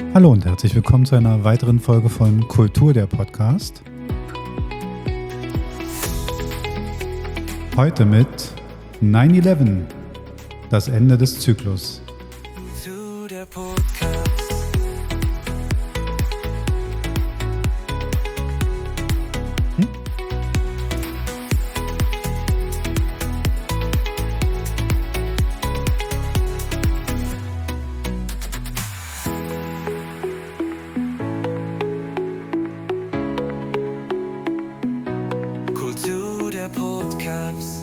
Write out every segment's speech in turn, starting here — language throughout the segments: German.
Hallo und herzlich willkommen zu einer weiteren Folge von Kultur, der Podcast. Heute mit 9/11, das Ende des Zyklus. Kultur, der Podcast. Kultur, der Podcast.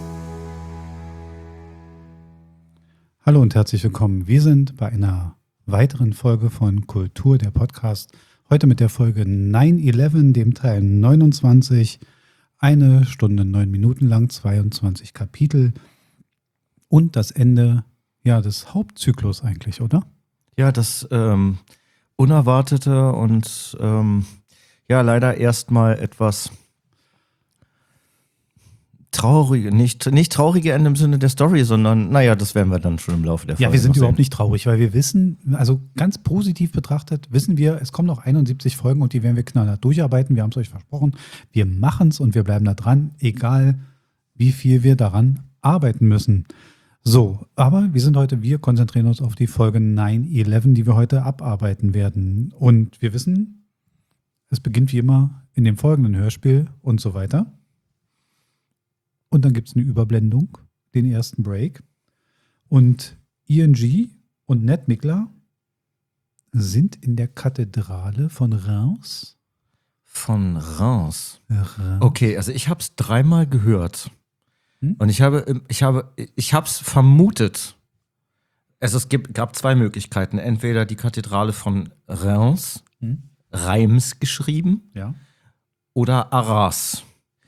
Hallo und herzlich willkommen. Wir sind bei einer weiteren Folge von Kultur, der Podcast. Heute mit der Folge 9/11, dem Teil 29. 1 Stunde 9 Minuten lang, 22 Kapitel. Und das Ende des Hauptzyklus eigentlich, oder? Ja, das Unerwartete und leider erstmal etwas traurige, nicht traurige Ende im Sinne der Story, sondern das werden wir dann schon im Laufe der Folge. Ja, wir sind noch überhaupt sehen. nicht traurig, weil wir wissen, also ganz positiv betrachtet, wissen wir, es kommen noch 71 Folgen und die werden wir knallhart durcharbeiten. Wir haben es euch versprochen. Wir machen es und wir bleiben da dran, egal wie viel wir daran arbeiten müssen. So, aber wir konzentrieren uns auf die Folge 9/11, die wir heute abarbeiten werden. Und wir wissen, es beginnt wie immer in dem folgenden Hörspiel und so weiter. Und dann gibt es eine Überblendung, den ersten Break. Und ING und Ned Mickler sind in der Kathedrale von Reims. Von Reims. Reims. Okay, also ich habe es 3-mal gehört. Hm? Und ich habe es vermutet. Also es gab 2 Möglichkeiten. Entweder die Kathedrale von Reims, Reims geschrieben, Ja. oder Arras.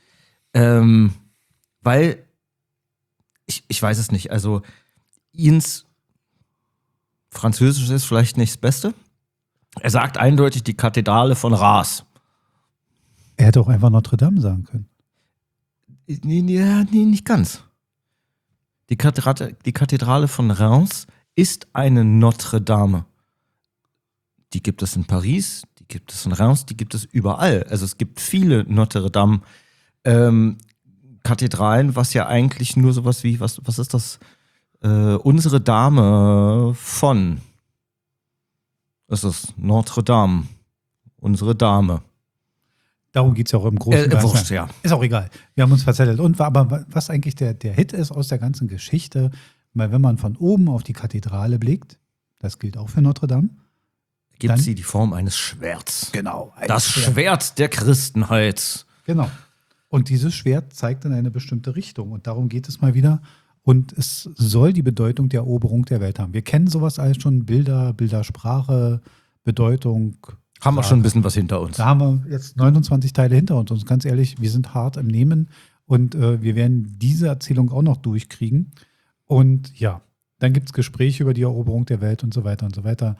Weil, ich weiß es nicht, also Ians Französisch ist vielleicht nicht das Beste. Er sagt eindeutig die Kathedrale von Reims. Er hätte auch einfach Notre Dame sagen können. Nee, nicht ganz. Die Kathedrale von Reims ist eine Notre Dame. Die gibt es in Paris, die gibt es in Reims, die gibt es überall. Also es gibt viele Notre Dame Kathedralen, was ja eigentlich nur sowas wie, was ist das? Unsere Dame von. Das ist Notre Dame. Unsere Dame. Darum geht es ja auch im Großen und Ganzen. Wurscht, ja. Ist auch egal. Wir haben uns verzettelt. Aber was eigentlich der Hit ist aus der ganzen Geschichte, weil wenn man von oben auf die Kathedrale blickt, das gilt auch für Notre Dame. Gibt Dann- sie die Form eines Schwerts. Genau. Das Schwert der Christenheit. Genau. Und dieses Schwert zeigt in eine bestimmte Richtung. Und darum geht es mal wieder. Und es soll die Bedeutung der Eroberung der Welt haben. Wir kennen sowas alles schon. Bilder, Bildersprache, Bedeutung. Haben wir schon ein bisschen was hinter uns. Da haben wir jetzt 29 Teile hinter uns. Und ganz ehrlich, wir sind hart im Nehmen. Und wir werden diese Erzählung auch noch durchkriegen. Und ja, dann gibt es Gespräche über die Eroberung der Welt und so weiter und so weiter.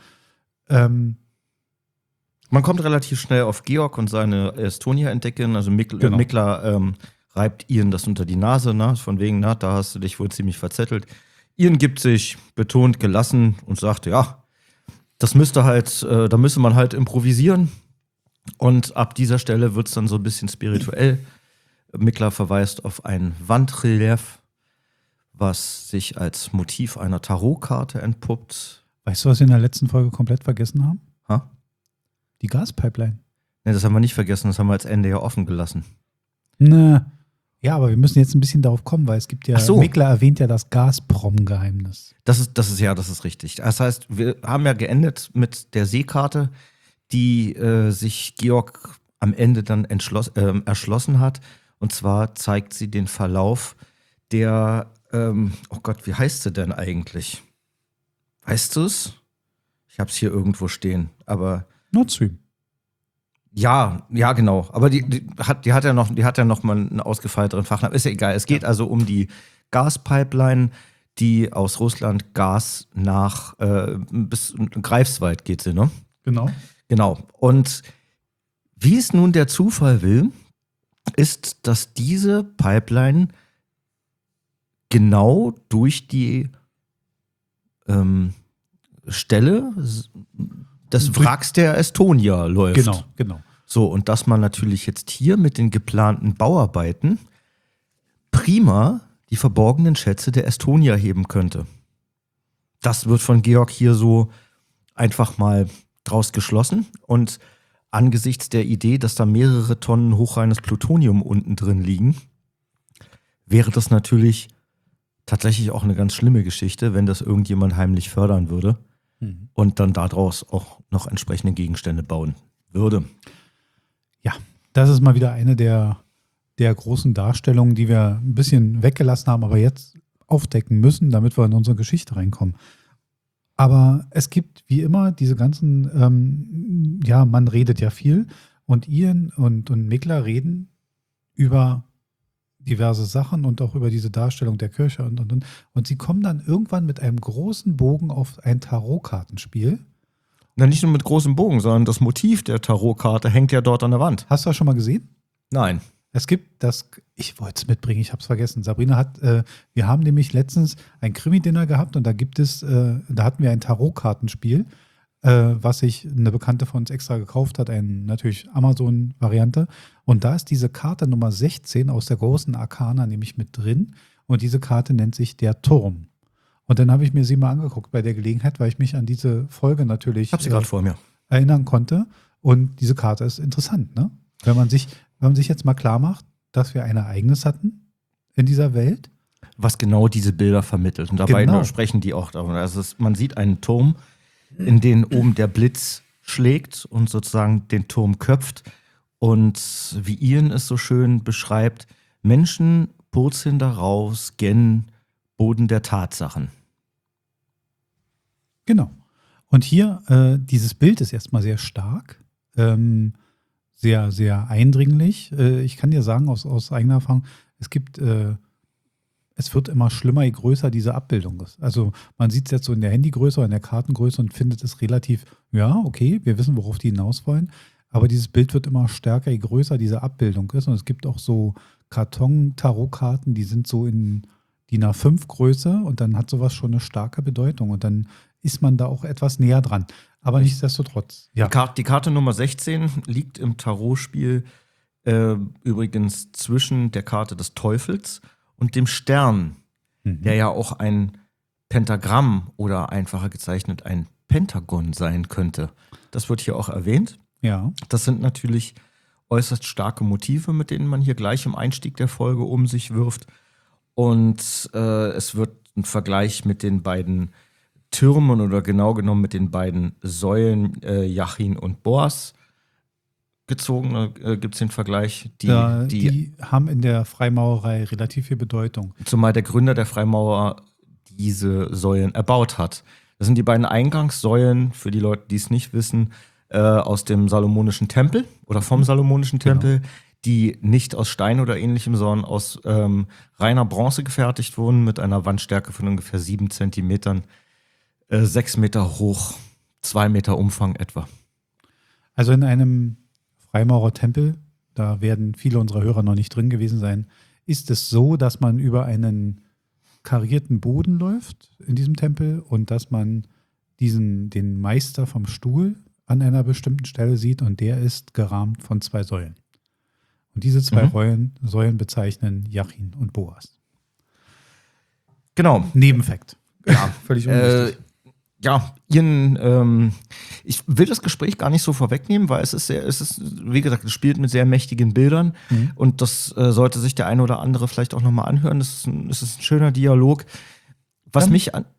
Man kommt relativ schnell auf Georg und seine Estonia entdecken. Also Genau. Mickler reibt Ian das unter die Nase, von wegen, da hast du dich wohl ziemlich verzettelt. Ian gibt sich betont gelassen und sagt, ja, das da müsste man halt improvisieren. Und ab dieser Stelle wird es dann so ein bisschen spirituell. Mickler verweist auf ein Wandrelief, was sich als Motiv einer Tarotkarte entpuppt. Weißt du, was wir in der letzten Folge komplett vergessen haben? Ha? Die Gaspipeline. Ne, das haben wir nicht vergessen, das haben wir als Ende ja offen gelassen. Ja, aber wir müssen jetzt ein bisschen darauf kommen, weil es gibt ja, Ach so. Mickler erwähnt ja das Gazprom-Geheimnis. Das ist richtig. Das heißt, wir haben ja geendet mit der Seekarte, die sich Georg am Ende dann erschlossen hat. Und zwar zeigt sie den Verlauf der, oh Gott, wie heißt sie denn eigentlich? Weißt du es? Ich habe es hier irgendwo stehen, aber Nord Stream. ja, genau. Aber die hat ja noch mal einen ausgefeilteren Fachnamen. Ist ja egal. Es geht also um die Gaspipeline, die aus Russland Gas nach bis Greifswald geht sie, ne? Genau. Genau. Und wie es nun der Zufall will, ist, dass diese Pipeline genau durch die Stelle des Wracks der Estonia läuft. Genau. So, und dass man natürlich jetzt hier mit den geplanten Bauarbeiten prima die verborgenen Schätze der Estonia heben könnte. Das wird von Georg hier so einfach mal draus geschlossen. Und angesichts der Idee, dass da mehrere Tonnen hochreines Plutonium unten drin liegen, wäre das natürlich tatsächlich auch eine ganz schlimme Geschichte, wenn das irgendjemand heimlich fördern würde und dann daraus auch noch entsprechende Gegenstände bauen würde. Ja, das ist mal wieder eine der großen Darstellungen, die wir ein bisschen weggelassen haben, aber jetzt aufdecken müssen, damit wir in unsere Geschichte reinkommen. Aber es gibt wie immer diese ganzen, man redet ja viel und Ian und Mikler reden über diverse Sachen und auch über diese Darstellung der Kirche und sie kommen dann irgendwann mit einem großen Bogen auf ein Tarotkartenspiel. Na, nicht nur mit großem Bogen, sondern das Motiv der Tarotkarte hängt ja dort an der Wand. Hast du das schon mal gesehen? Nein. Es gibt das, ich wollte es mitbringen, ich habe es vergessen. Sabrina hat, wir haben nämlich letztens ein Krimi-Dinner gehabt und da hatten wir ein Tarotkartenspiel, was sich eine Bekannte von uns extra gekauft hat, natürlich Amazon-Variante. Und da ist diese Karte Nummer 16 aus der großen Arkana nämlich mit drin und diese Karte nennt sich der Turm. Und dann habe ich mir sie mal angeguckt bei der Gelegenheit, weil ich mich an diese Folge natürlich Ich habe sie gerade vor mir. erinnern konnte. Und diese Karte ist interessant, ne? Wenn man sich jetzt mal klar macht, dass wir ein Ereignis hatten in dieser Welt. Was genau diese Bilder vermittelt. Und dabei sprechen die auch davon. Also man sieht einen Turm, in den oben der Blitz schlägt und sozusagen den Turm köpft. Und wie Ian es so schön beschreibt, Menschen purzeln daraus gen Boden der Tatsachen. Genau. Und hier, dieses Bild ist erstmal sehr stark. Sehr, sehr eindringlich. Ich kann dir sagen, aus eigener Erfahrung, es wird immer schlimmer, je größer diese Abbildung ist. Also man sieht es jetzt so in der Handygröße oder in der Kartengröße und findet es relativ, ja, okay, wir wissen, worauf die hinaus wollen. Aber dieses Bild wird immer stärker, je größer diese Abbildung ist. Und es gibt auch so Karton-Tarotkarten, die sind so in DIN A5 Größe und dann hat sowas schon eine starke Bedeutung. Und dann ist man da auch etwas näher dran. Aber nichtsdestotrotz. Ja. Die Karte Nummer 16 liegt im Tarotspiel übrigens zwischen der Karte des Teufels und dem Stern, der ja auch ein Pentagramm oder einfacher gezeichnet ein Pentagon sein könnte. Das wird hier auch erwähnt. Ja. Das sind natürlich äußerst starke Motive, mit denen man hier gleich im Einstieg der Folge um sich wirft. Und es wird ein Vergleich mit den beiden Türmen oder genau genommen mit den beiden Säulen Jachin und Boas gezogen. Da gibt es den Vergleich. Die haben in der Freimaurerei relativ viel Bedeutung. Zumal der Gründer der Freimaurer diese Säulen erbaut hat. Das sind die beiden Eingangssäulen, für die Leute, die es nicht wissen, aus dem Salomonischen Tempel oder vom Salomonischen Tempel, die nicht aus Stein oder ähnlichem, sondern aus reiner Bronze gefertigt wurden, mit einer Wandstärke von ungefähr 7 Zentimetern, 6 Meter hoch, 2 Meter Umfang etwa. Also in einem Freimaurertempel, da werden viele unserer Hörer noch nicht drin gewesen sein, ist es so, dass man über einen karierten Boden läuft in diesem Tempel und dass man den Meister vom Stuhl an einer bestimmten Stelle sieht und der ist gerahmt von 2 Säulen. Und diese 2 Säulen bezeichnen Jachin und Boas. Genau. Nebenfakt. Ja, völlig unwichtig. Ich will das Gespräch gar nicht so vorwegnehmen, weil es ist, wie gesagt, es spielt mit sehr mächtigen Bildern und das sollte sich der eine oder andere vielleicht auch nochmal anhören. Es ist ein schöner Dialog. Was mich an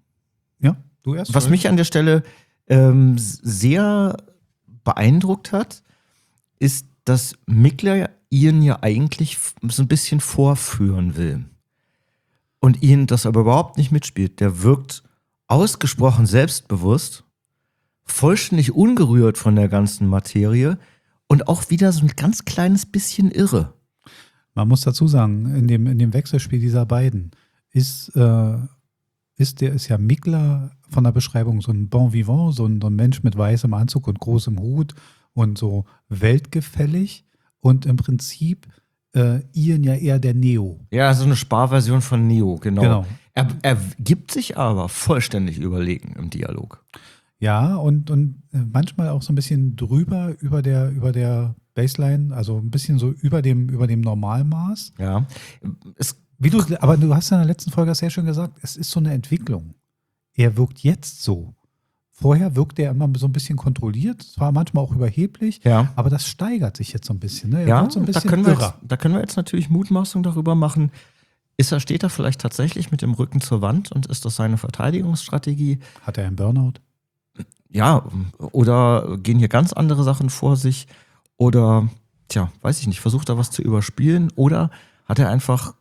der Stelle sehr beeindruckt hat, ist, dass Mikler Ian ja eigentlich so ein bisschen vorführen will. Und Ian das aber überhaupt nicht mitspielt. Der wirkt ausgesprochen selbstbewusst, vollständig ungerührt von der ganzen Materie und auch wieder so ein ganz kleines bisschen irre. Man muss dazu sagen, in dem Wechselspiel dieser beiden ist ja Mikler von der Beschreibung so ein Bon Vivant, so ein Mensch mit weißem Anzug und großem Hut und so weltgefällig und im Prinzip Ian ja eher der Neo. Ja, so eine Sparversion von Neo, genau. Er gibt sich aber vollständig überlegen im Dialog. Ja, und manchmal auch so ein bisschen drüber über der Baseline, also ein bisschen so über dem Normalmaß. Ja. Es, Aber du hast ja in der letzten Folge sehr schön gesagt, es ist so eine Entwicklung. Er wirkt jetzt so. Vorher wirkte er immer so ein bisschen kontrolliert, zwar manchmal auch überheblich, ja. aber das steigert sich jetzt so ein bisschen. Ne? Er Ja, wird so ein da bisschen können, irrer. da können wir jetzt natürlich Mutmaßung darüber machen. Steht er vielleicht tatsächlich mit dem Rücken zur Wand und ist das seine Verteidigungsstrategie? Hat er einen Burnout? Ja, oder gehen hier ganz andere Sachen vor sich? Oder, weiß ich nicht, versucht er was zu überspielen? Oder hat er einfach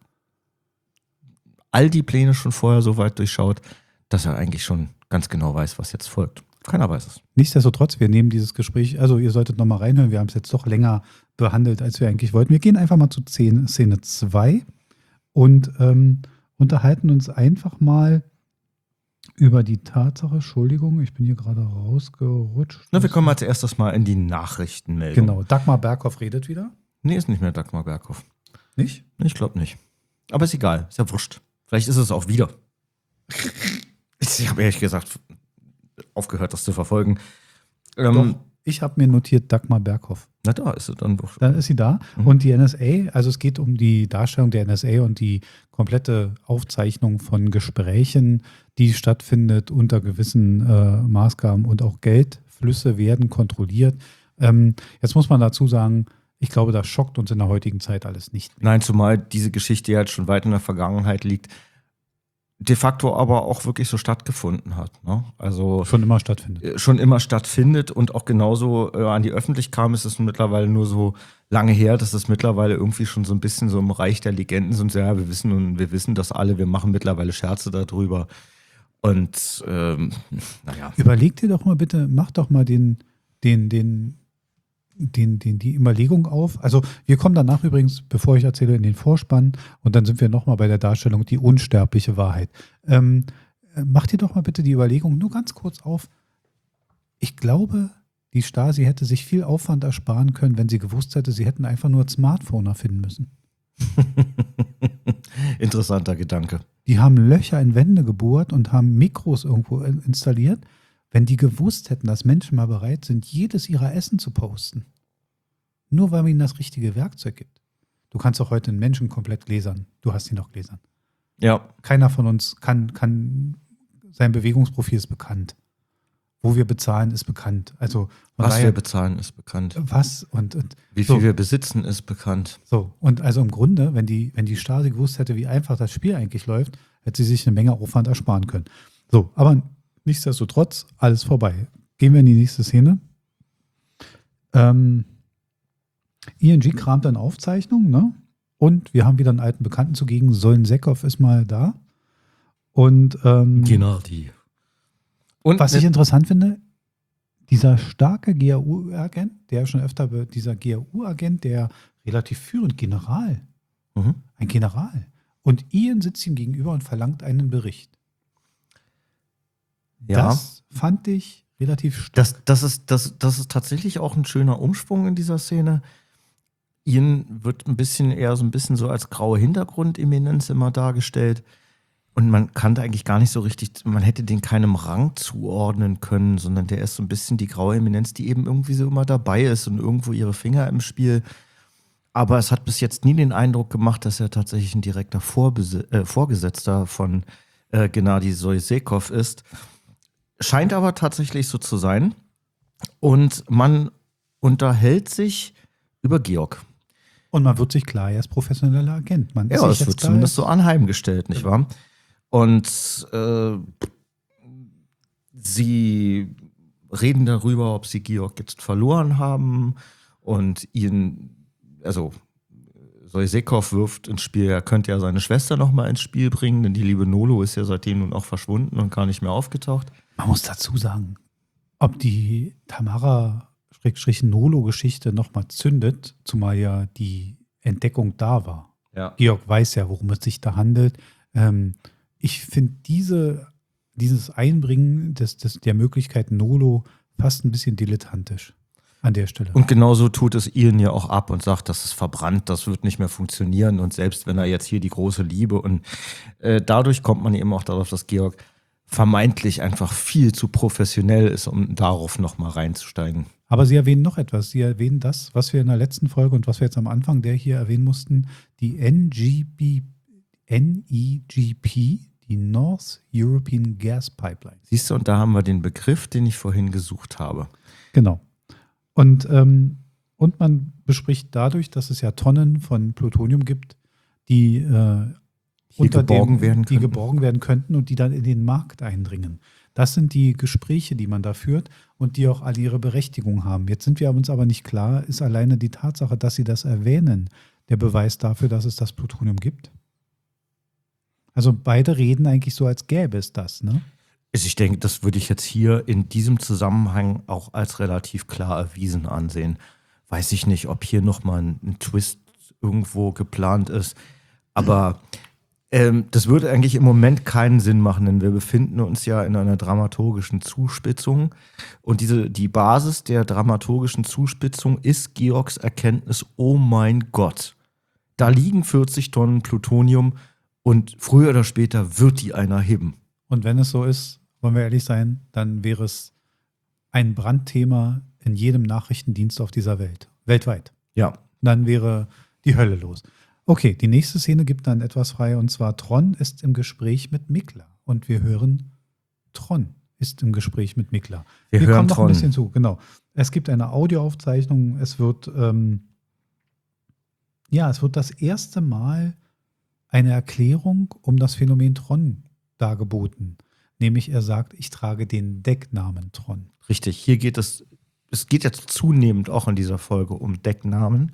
all die Pläne schon vorher so weit durchschaut, dass er eigentlich schon ganz genau weiß, was jetzt folgt? Keiner weiß es. Nichtsdestotrotz, wir nehmen dieses Gespräch, also ihr solltet nochmal reinhören, wir haben es jetzt doch länger behandelt, als wir eigentlich wollten. Wir gehen einfach mal zu Szene 2 und unterhalten uns einfach mal über die Tatsache, Entschuldigung, ich bin hier gerade rausgerutscht. Na, wir kommen als erstes mal in die Nachrichtenmeldung. Genau, Dagmar Berghoff redet wieder. Nee, ist nicht mehr Dagmar Berghoff. Nicht? Ich glaube nicht. Aber ist egal, ist ja wurscht. Vielleicht ist es auch wieder. Ich habe ehrlich gesagt aufgehört, das zu verfolgen. Doch, ich habe mir notiert Dagmar Berghoff. Na, da ist sie dann wurscht. Dann ist sie da. Und die NSA, also es geht um die Darstellung der NSA und die komplette Aufzeichnung von Gesprächen, die stattfindet unter gewissen Maßgaben und auch Geldflüsse werden kontrolliert. Jetzt muss man dazu sagen, ich glaube, das schockt uns in der heutigen Zeit alles nicht mehr. Nein, zumal diese Geschichte ja jetzt schon weit in der Vergangenheit liegt, de facto aber auch wirklich so stattgefunden hat. Ne? Also Schon immer stattfindet. schon immer stattfindet und auch genauso an die Öffentlichkeit kam, ist es mittlerweile nur so lange her, dass es mittlerweile irgendwie schon so ein bisschen so im Reich der Legenden sind. So, ja, wir wissen das alle, wir machen mittlerweile Scherze darüber. Und naja. Überleg dir doch mal bitte, mach doch mal die Überlegung auf. Also wir kommen danach übrigens, bevor ich erzähle, in den Vorspann und dann sind wir nochmal bei der Darstellung die unsterbliche Wahrheit. Mach dir doch mal bitte die Überlegung nur ganz kurz auf. Ich glaube, die Stasi hätte sich viel Aufwand ersparen können, wenn sie gewusst hätte, sie hätten einfach nur ein Smartphone erfinden müssen. Interessanter Gedanke. Die haben Löcher in Wände gebohrt und haben Mikros irgendwo installiert. Wenn die gewusst hätten, dass Menschen mal bereit sind, jedes ihrer Essen zu posten, nur weil man ihnen das richtige Werkzeug gibt. Du kannst doch heute einen Menschen komplett gläsern. Du hast ihn doch gläsern. Ja. Keiner von uns kann sein Bewegungsprofil ist bekannt. Wo wir bezahlen, ist bekannt. Also Was wir bezahlen, ist bekannt. Was und Wie viel wir besitzen, ist bekannt. So, und also im Grunde, wenn die Stasi gewusst hätte, wie einfach das Spiel eigentlich läuft, hätte sie sich eine Menge Aufwand ersparen können. So, aber nichtsdestotrotz, alles vorbei. Gehen wir in die nächste Szene. ING kramt dann Aufzeichnungen, ne? Und wir haben wieder einen alten Bekannten zugegen. Solnsekov ist mal da. Und Genau die. Und was ich interessant finde, dieser starke GRU-Agent, der schon öfter, dieser GRU-Agent, der relativ führend General, ein General. Und Ian sitzt ihm gegenüber und verlangt einen Bericht. Ja. Das fand ich relativ stark. Das ist tatsächlich auch ein schöner Umschwung in dieser Szene. Ian wird eher so ein bisschen so als graue Hintergrundeminenz immer dargestellt. Und man kann da eigentlich gar nicht so richtig, man hätte den keinem Rang zuordnen können, sondern der ist so ein bisschen die graue Eminenz, die eben irgendwie so immer dabei ist und irgendwo ihre Finger im Spiel. Aber es hat bis jetzt nie den Eindruck gemacht, dass er tatsächlich ein direkter Vorgesetzter von Gennady Solnsekov ist. Scheint aber tatsächlich so zu sein. Und man unterhält sich über Georg. Und man wird sich klar, er ist professioneller Agent. Man ist Ja, sich das jetzt wird klar, zumindest so anheimgestellt, nicht wahr? Und sie reden darüber, ob sie Georg jetzt verloren haben. Und Solnsekov wirft ins Spiel, er könnte ja seine Schwester nochmal ins Spiel bringen, denn die liebe Nolo ist ja seitdem nun auch verschwunden und gar nicht mehr aufgetaucht. Man muss dazu sagen, ob die Tamara-Nolo-Geschichte nochmal zündet, zumal ja die Entdeckung da war. Ja. Georg weiß ja, worum es sich da handelt. Ich finde dieses Einbringen der Möglichkeit Nolo fast ein bisschen dilettantisch an der Stelle. Und genauso tut es Ian ja auch ab und sagt, das ist verbrannt, das wird nicht mehr funktionieren. Und selbst wenn er jetzt hier die große Liebe und dadurch kommt man eben auch darauf, dass Georg vermeintlich einfach viel zu professionell ist, um darauf nochmal reinzusteigen. Aber Sie erwähnen noch etwas. Sie erwähnen das, was wir in der letzten Folge und was wir jetzt am Anfang der hier erwähnen mussten, die NEGP, die North European Gas Pipeline. Siehst du, und da haben wir den Begriff, den ich vorhin gesucht habe. Genau. Und man bespricht dadurch, dass es ja Tonnen von Plutonium gibt, die geborgen werden könnten und die dann in den Markt eindringen. Das sind die Gespräche, die man da führt und die auch alle ihre Berechtigung haben. Jetzt sind wir uns aber nicht klar, ist alleine die Tatsache, dass sie das erwähnen, der Beweis dafür, dass es das Plutonium gibt? Also beide reden eigentlich so, als gäbe es das, ne? Also ich denke, das würde ich jetzt hier in diesem Zusammenhang auch als relativ klar erwiesen ansehen. Weiß ich nicht, ob hier nochmal ein Twist irgendwo geplant ist. Aber das würde eigentlich im Moment keinen Sinn machen, denn wir befinden uns ja in einer dramaturgischen Zuspitzung. Und die Basis der dramaturgischen Zuspitzung ist Georgs Erkenntnis, oh mein Gott, da liegen 40 Tonnen Plutonium und früher oder später wird die einer heben. Und wenn es so ist, wollen wir ehrlich sein, dann wäre es ein Brandthema in jedem Nachrichtendienst auf dieser Welt. Weltweit. Ja. Dann wäre die Hölle los. Okay, die nächste Szene gibt dann etwas frei und zwar Tron ist im Gespräch mit Mikla. Und wir hören, Tron ist im Gespräch mit Mikla. Wir hören kommen noch Tron. ein bisschen zu, genau. Es gibt eine Audioaufzeichnung, es wird das erste Mal eine Erklärung um das Phänomen Tron dargeboten. Nämlich er sagt, ich trage den Decknamen Tron. Richtig, hier geht es geht jetzt zunehmend auch in dieser Folge um Decknamen.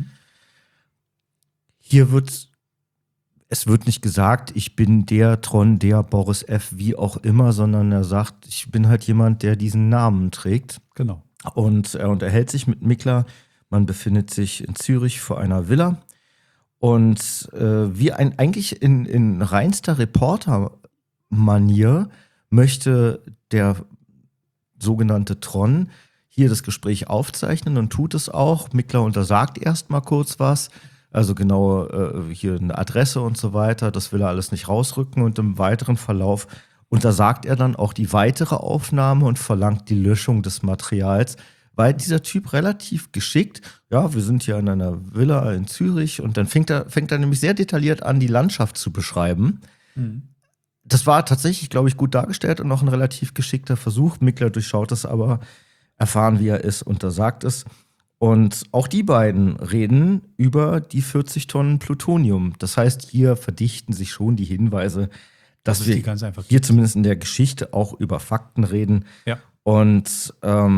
Hier wird nicht gesagt, ich bin der Tron, der Boris F., wie auch immer, sondern er sagt, ich bin halt jemand, der diesen Namen trägt. Genau. Und er unterhält sich mit Mikla. Man befindet sich in Zürich vor einer Villa. Und eigentlich in reinster Reporter-Manier möchte der sogenannte Tron hier das Gespräch aufzeichnen und tut es auch. Mikla untersagt erst mal kurz was. Also genau hier eine Adresse und so weiter, das will er alles nicht rausrücken und im weiteren Verlauf untersagt er dann auch die weitere Aufnahme und verlangt die Löschung des Materials, weil dieser Typ relativ geschickt, ja, wir sind hier in einer Villa in Zürich und dann fängt er nämlich sehr detailliert an, die Landschaft zu beschreiben. Das war tatsächlich, glaube ich, gut dargestellt und auch ein relativ geschickter Versuch. Mikla durchschaut es aber, erfahren, wie er ist, untersagt es. Und auch die beiden reden über die 40 Tonnen Plutonium. Das heißt, hier verdichten sich schon die Hinweise, dass wir ganz einfach hier zumindest in der Geschichte auch über Fakten reden. Ja. Und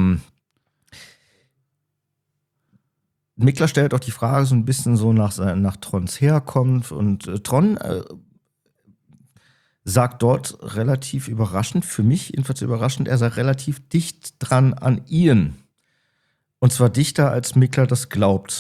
Mikla stellt auch die Frage so ein bisschen so nach Trons Herkunft. Und Tron sagt dort relativ überraschend, für mich jedenfalls überraschend, er sei relativ dicht dran an Ian. Und zwar dichter, als Mikla das glaubt.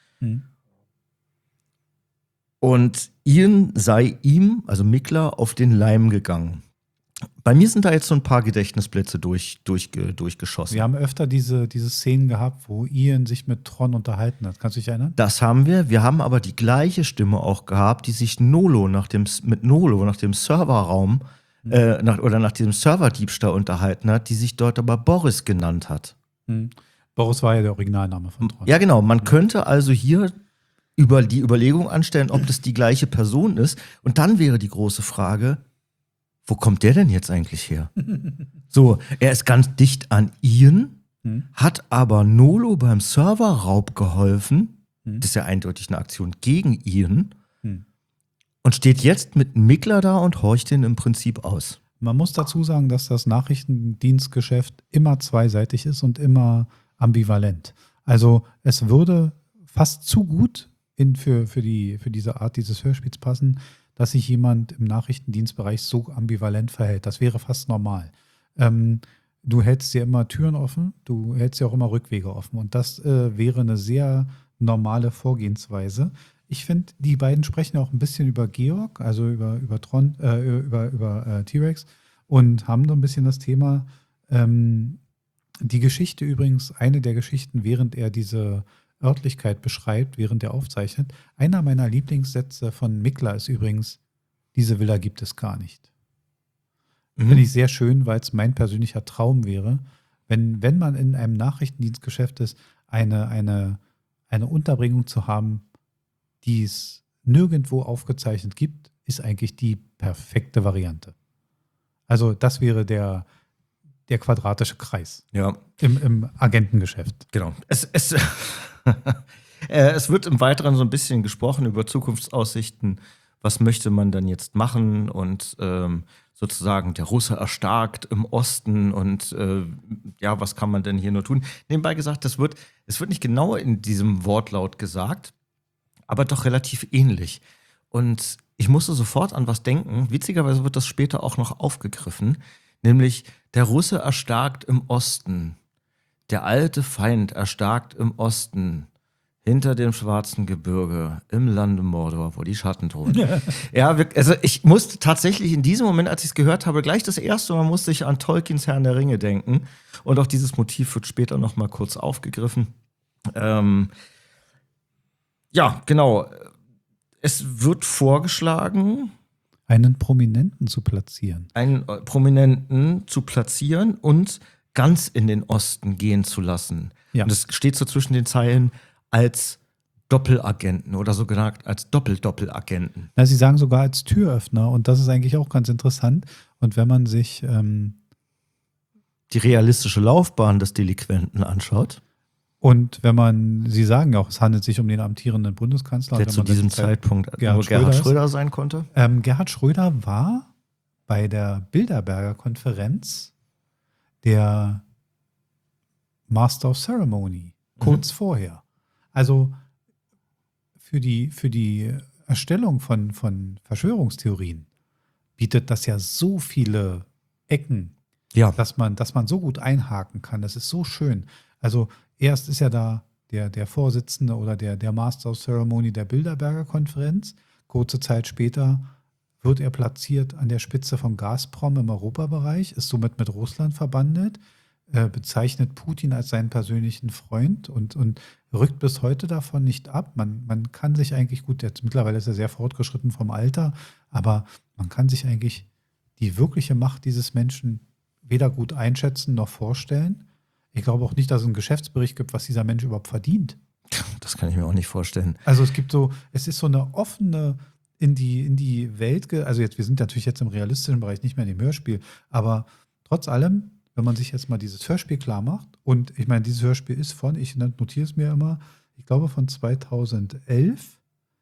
Und Ian sei ihm, also Mikla, auf den Leim gegangen. Bei mir sind da jetzt so ein paar Gedächtnisblitze durchgeschossen. Wir haben öfter diese Szenen gehabt, wo Ian sich mit Tron unterhalten hat. Kannst du dich erinnern? Das haben wir. Wir haben aber die gleiche Stimme auch gehabt, die sich nach dem Serverraum nach dem Serverdiebstahl unterhalten hat, die sich dort aber Boris genannt hat. Boris war ja der Originalname von Tron. Ja, genau. Man könnte also hier über die Überlegung anstellen, ob das die gleiche Person ist. Und dann wäre die große Frage, wo kommt der denn jetzt eigentlich her? So, er ist ganz dicht an Ian, hat aber Nolo beim Serverraub geholfen. Das ist ja eindeutig eine Aktion gegen Ian. Und steht jetzt mit Mikla da und horcht ihn im Prinzip aus. Man muss dazu sagen, dass das Nachrichtendienstgeschäft immer zweiseitig ist und immer ambivalent. Also es würde fast zu gut für diese Art dieses Hörspiels passen, dass sich jemand im Nachrichtendienstbereich so ambivalent verhält. Das wäre fast normal. Du hältst dir immer Türen offen, du hältst dir auch immer Rückwege offen. Und das wäre eine sehr normale Vorgehensweise. Ich finde, die beiden sprechen auch ein bisschen über Georg, also über Tron, über T-Rex und haben so ein bisschen das Thema. Die Geschichte übrigens, eine der Geschichten, während er diese Örtlichkeit beschreibt, während er aufzeichnet. Einer meiner Lieblingssätze von Mikla ist übrigens, diese Villa gibt es gar nicht. Finde ich sehr schön, weil es mein persönlicher Traum wäre, wenn man in einem Nachrichtendienstgeschäft ist, eine Unterbringung zu haben, die es nirgendwo aufgezeichnet gibt, ist eigentlich die perfekte Variante. Also das wäre der quadratische Kreis Ja, im Agentengeschäft. genau. Es wird im Weiteren so ein bisschen gesprochen über Zukunftsaussichten. Was möchte man dann jetzt machen? Und sozusagen der Russe erstarkt im Osten und ja, was kann man denn hier nur tun? Nebenbei gesagt, es wird nicht genau in diesem Wortlaut gesagt, aber doch relativ ähnlich. Und ich musste sofort an was denken. Witzigerweise wird das später auch noch aufgegriffen, nämlich der Russe erstarkt im Osten. Der alte Feind erstarkt im Osten. Hinter dem schwarzen Gebirge, im Lande Mordor, wo die Schatten drohen. Ja, also ich musste tatsächlich in diesem Moment, als ich es gehört habe, gleich das erste Mal musste ich an Tolkiens Herrn der Ringe denken. Und auch dieses Motiv wird später noch mal kurz aufgegriffen. Ja, genau. Es wird vorgeschlagen, Einen Prominenten zu platzieren. einen Prominenten zu platzieren und ganz in den Osten gehen zu lassen. Ja. Und es steht so zwischen den Zeilen als Doppelagenten oder so genannt als Doppelagenten. Na, sie sagen sogar als Türöffner und das ist eigentlich auch ganz interessant. Und wenn man sich Die realistische Laufbahn des Delinquenten anschaut, sie sagen ja auch, es handelt sich um den amtierenden Bundeskanzler. der Und wenn zu man diesem sich Zeit- Zeitpunkt Gerhard nur Gerhard Schröder Schröder sein konnte. Gerhard Schröder war bei der Bilderberger Konferenz der Master of Ceremony, kurz vorher. Also für die Erstellung von Verschwörungstheorien bietet das ja so viele Ecken, Ja, dass man so gut einhaken kann. Das ist so schön. Also erst ist ja da der Vorsitzende oder der Master of Ceremony der Bilderberger Konferenz. Kurze Zeit später wird er platziert an der Spitze von Gazprom im Europabereich, ist somit mit Russland verbandelt, bezeichnet Putin als seinen persönlichen Freund und rückt bis heute davon nicht ab. Man kann sich eigentlich gut, jetzt mittlerweile ist er sehr fortgeschritten vom Alter, aber man kann sich eigentlich die wirkliche Macht dieses Menschen weder gut einschätzen noch vorstellen. Ich glaube auch nicht, dass es einen Geschäftsbericht gibt, was dieser Mensch überhaupt verdient. das kann ich mir auch nicht vorstellen. Also es ist so eine offene in die Welt, also jetzt, wir sind natürlich jetzt im realistischen Bereich, nicht mehr in dem Hörspiel, aber trotz allem, wenn man sich jetzt mal dieses Hörspiel klar macht, und ich meine, dieses Hörspiel ist ich notiere es mir immer, ich glaube von 2011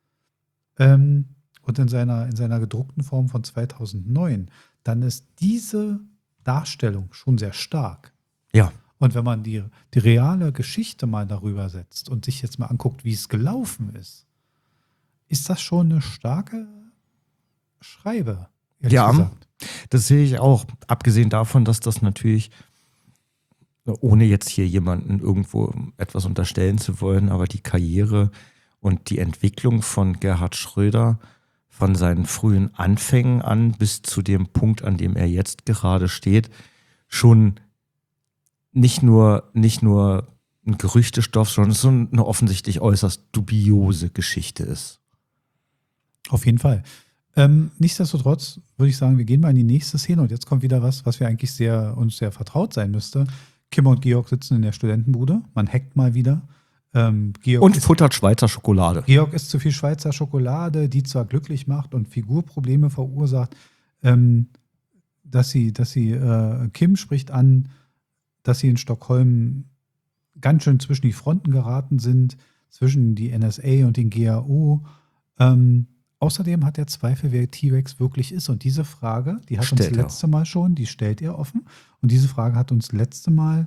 und in seiner gedruckten Form von 2009, dann ist diese Darstellung schon sehr stark. Ja, Und wenn man die reale Geschichte mal darüber setzt und sich jetzt mal anguckt, wie es gelaufen ist das schon eine starke Schreibe. ehrlich Ja. gesagt. das sehe ich auch. Abgesehen davon, dass das natürlich, ohne jetzt hier jemanden irgendwo etwas unterstellen zu wollen, aber die Karriere und die Entwicklung von Gerhard Schröder von seinen frühen Anfängen an bis zu dem Punkt, an dem er jetzt gerade steht, schon nicht nur ein Gerüchtestoff, sondern so eine offensichtlich äußerst dubiose Geschichte ist. Auf jeden Fall. Nichtsdestotrotz würde ich sagen, wir gehen mal in die nächste Szene und jetzt kommt wieder was wir eigentlich uns sehr vertraut sein müsste. Kim und Georg sitzen in der Studentenbude, man hackt mal wieder. Und futtert Schweizer Schokolade. Georg isst zu viel Schweizer Schokolade, die zwar glücklich macht und Figurprobleme verursacht, dass sie Kim spricht an, dass sie in Stockholm ganz schön zwischen die Fronten geraten sind, zwischen die NSA und den GAO. Außerdem hat er Zweifel, wer T-Rex wirklich ist. Und diese Frage, die hat uns Stellt er. letzte Mal schon, die stellt er offen. Und diese Frage hat uns letzte Mal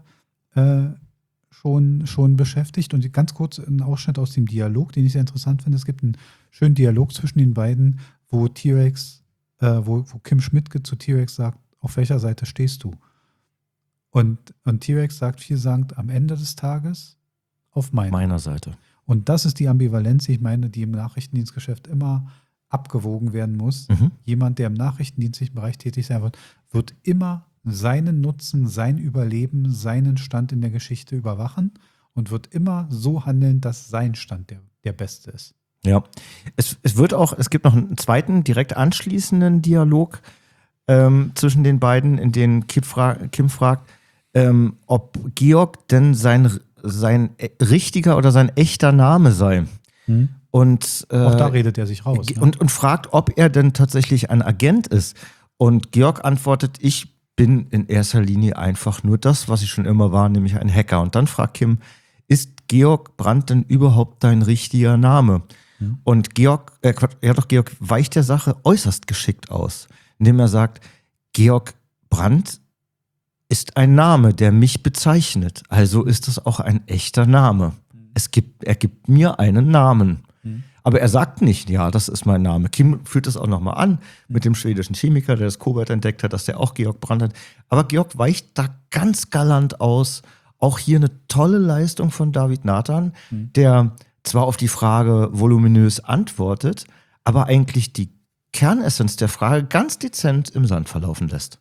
schon beschäftigt. Und ganz kurz ein Ausschnitt aus dem Dialog, den ich sehr interessant finde. Es gibt einen schönen Dialog zwischen den beiden, wo wo Kim Schmidtke zu T-Rex sagt, auf welcher Seite stehst du? Und T-Rex sagt vielsagend, am Ende des Tages auf Meiner Seite. Und das ist die Ambivalenz, ich meine, die im Nachrichtendienstgeschäft immer abgewogen werden muss. Jemand, der im nachrichtendienstlichen Bereich tätig sein wird immer seinen Nutzen, sein Überleben, seinen Stand in der Geschichte überwachen und wird immer so handeln, dass sein Stand der beste ist. Ja. Es gibt noch einen zweiten, direkt anschließenden Dialog, zwischen den beiden, in denen Kim fragt, ob Georg denn sein richtiger oder sein echter Name sei. Und, Auch da redet er sich raus. Ne? Und fragt, ob er denn tatsächlich ein Agent ist. Und Georg antwortet, ich bin in erster Linie einfach nur das, was ich schon immer war, nämlich ein Hacker. Und dann fragt Kim, ist Georg Brandt denn überhaupt dein richtiger Name? Und Georg weicht der Sache äußerst geschickt aus, indem er sagt, Georg Brandt ist ein Name, der mich bezeichnet. Also ist es auch ein echter Name. Er gibt mir einen Namen. Aber er sagt nicht, ja, das ist mein Name. Kim führt es auch nochmal an mit dem schwedischen Chemiker, der das Kobalt entdeckt hat, dass der auch Georg Brandt hat. Aber Georg weicht da ganz galant aus. Auch hier eine tolle Leistung von David Nathan, der zwar auf die Frage voluminös antwortet, aber eigentlich die Kernessenz der Frage ganz dezent im Sand verlaufen lässt.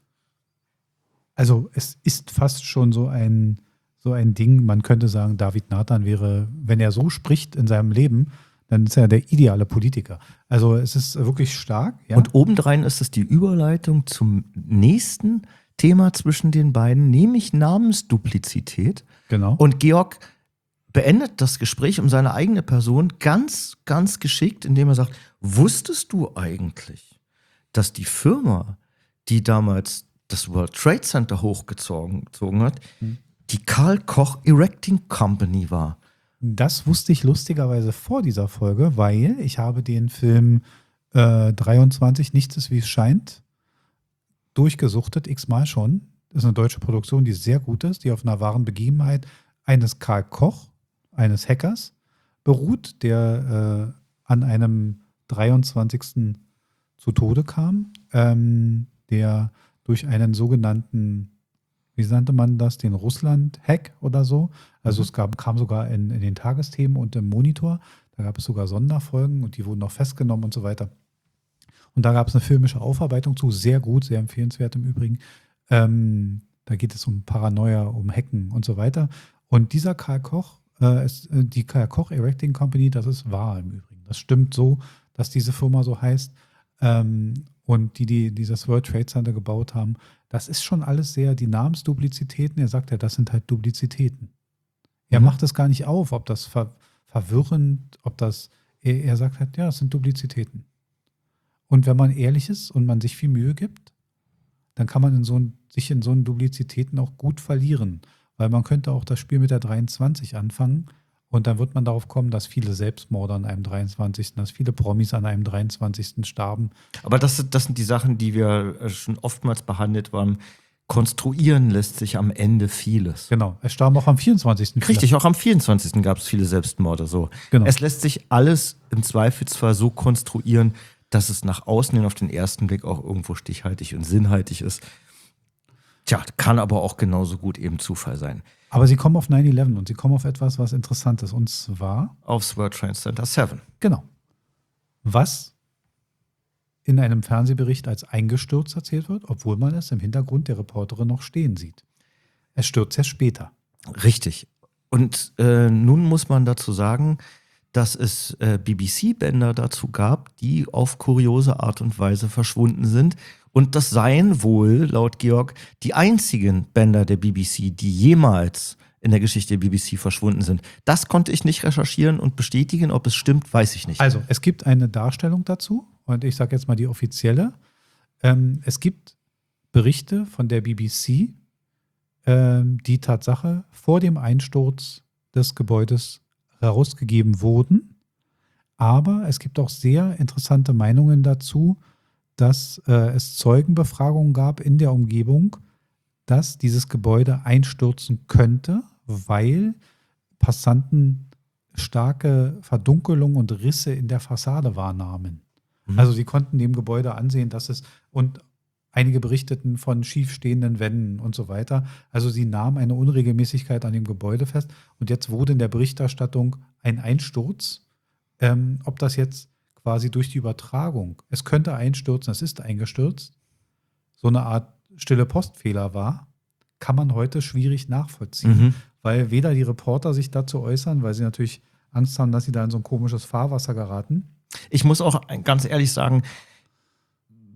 Also es ist fast schon so ein Ding, man könnte sagen, David Nathan wäre, wenn er so spricht in seinem Leben, dann ist er der ideale Politiker. Also es ist wirklich stark. Ja? Und obendrein ist es die Überleitung zum nächsten Thema zwischen den beiden, nämlich Namensduplizität. Genau. Und Georg beendet das Gespräch um seine eigene Person ganz, ganz geschickt, indem er sagt, wusstest du eigentlich, dass die Firma, die damals das World Trade Center hochgezogen hat, die Karl Koch Erecting Company war? Das wusste ich lustigerweise vor dieser Folge, weil ich habe den Film 23, Nichts ist wie es scheint, durchgesuchtet, x-mal schon. Das ist eine deutsche Produktion, die sehr gut ist, die auf einer wahren Begebenheit eines Karl Koch, eines Hackers, beruht, der an einem 23. zu Tode kam, der durch einen sogenannten, wie nannte man das, den Russland-Hack oder so. Also es kam sogar in den Tagesthemen und im Monitor. Da gab es sogar Sonderfolgen und die wurden auch festgenommen und so weiter. Und da gab es eine filmische Aufarbeitung zu, sehr gut, sehr empfehlenswert im Übrigen. Da geht es um Paranoia, um Hacken und so weiter. Und dieser Karl Koch, die Karl Koch Erecting Company, das ist wahr im Übrigen. Das stimmt so, dass diese Firma so heißt. Und die dieses World Trade Center gebaut haben, das ist schon alles sehr, die Namensduplizitäten, er sagt ja, das sind halt Duplizitäten. Er macht es gar nicht auf, ob das verwirrend, ob das, er sagt halt, ja, das sind Duplizitäten. Und wenn man ehrlich ist und man sich viel Mühe gibt, dann kann man sich in so einen Duplizitäten auch gut verlieren. Weil man könnte auch das Spiel mit der 23 anfangen und dann wird man darauf kommen, dass viele Selbstmorde an einem 23., dass viele Promis an einem 23. starben. Aber das sind die Sachen, die wir schon oftmals behandelt haben. Konstruieren lässt sich am Ende vieles. Genau, es starben auch am 24. Richtig, auch am 24. gab es viele Selbstmorde. So. Genau. Es lässt sich alles im Zweifelsfall so konstruieren, dass es nach außen hin auf den ersten Blick auch irgendwo stichhaltig und sinnhaltig ist. Tja, kann aber auch genauso gut eben Zufall sein. Aber sie kommen auf 9/11 und sie kommen auf etwas, was interessant ist. Und zwar Aufs World Trade Center 7. Genau. Was in einem Fernsehbericht als eingestürzt erzählt wird, obwohl man es im Hintergrund der Reporterin noch stehen sieht. Es stürzt ja später. Richtig. Und nun muss man dazu sagen, dass es BBC-Bänder dazu gab, die auf kuriose Art und Weise verschwunden sind. Und das seien wohl, laut Georg, die einzigen Bänder der BBC, die jemals in der Geschichte der BBC verschwunden sind. Das konnte ich nicht recherchieren und bestätigen. Ob es stimmt, weiß ich nicht. Also, es gibt eine Darstellung dazu und ich sage jetzt mal die offizielle. Es gibt Berichte von der BBC, die Tatsache vor dem Einsturz des Gebäudes herausgegeben wurden. Aber es gibt auch sehr interessante Meinungen dazu, dass es Zeugenbefragungen gab in der Umgebung, dass dieses Gebäude einstürzen könnte, weil Passanten starke Verdunkelung und Risse in der Fassade wahrnahmen. Also sie konnten dem Gebäude ansehen, dass es, und einige berichteten von schiefstehenden Wänden und so weiter. Also sie nahmen eine Unregelmäßigkeit an dem Gebäude fest. Und jetzt wurde in der Berichterstattung ein Einsturz. Ob das jetzt quasi durch die Übertragung, es könnte einstürzen, es ist eingestürzt, so eine Art stille Postfehler war, kann man heute schwierig nachvollziehen. Weil weder die Reporter sich dazu äußern, weil sie natürlich Angst haben, dass sie da in so ein komisches Fahrwasser geraten. Ich muss auch ganz ehrlich sagen,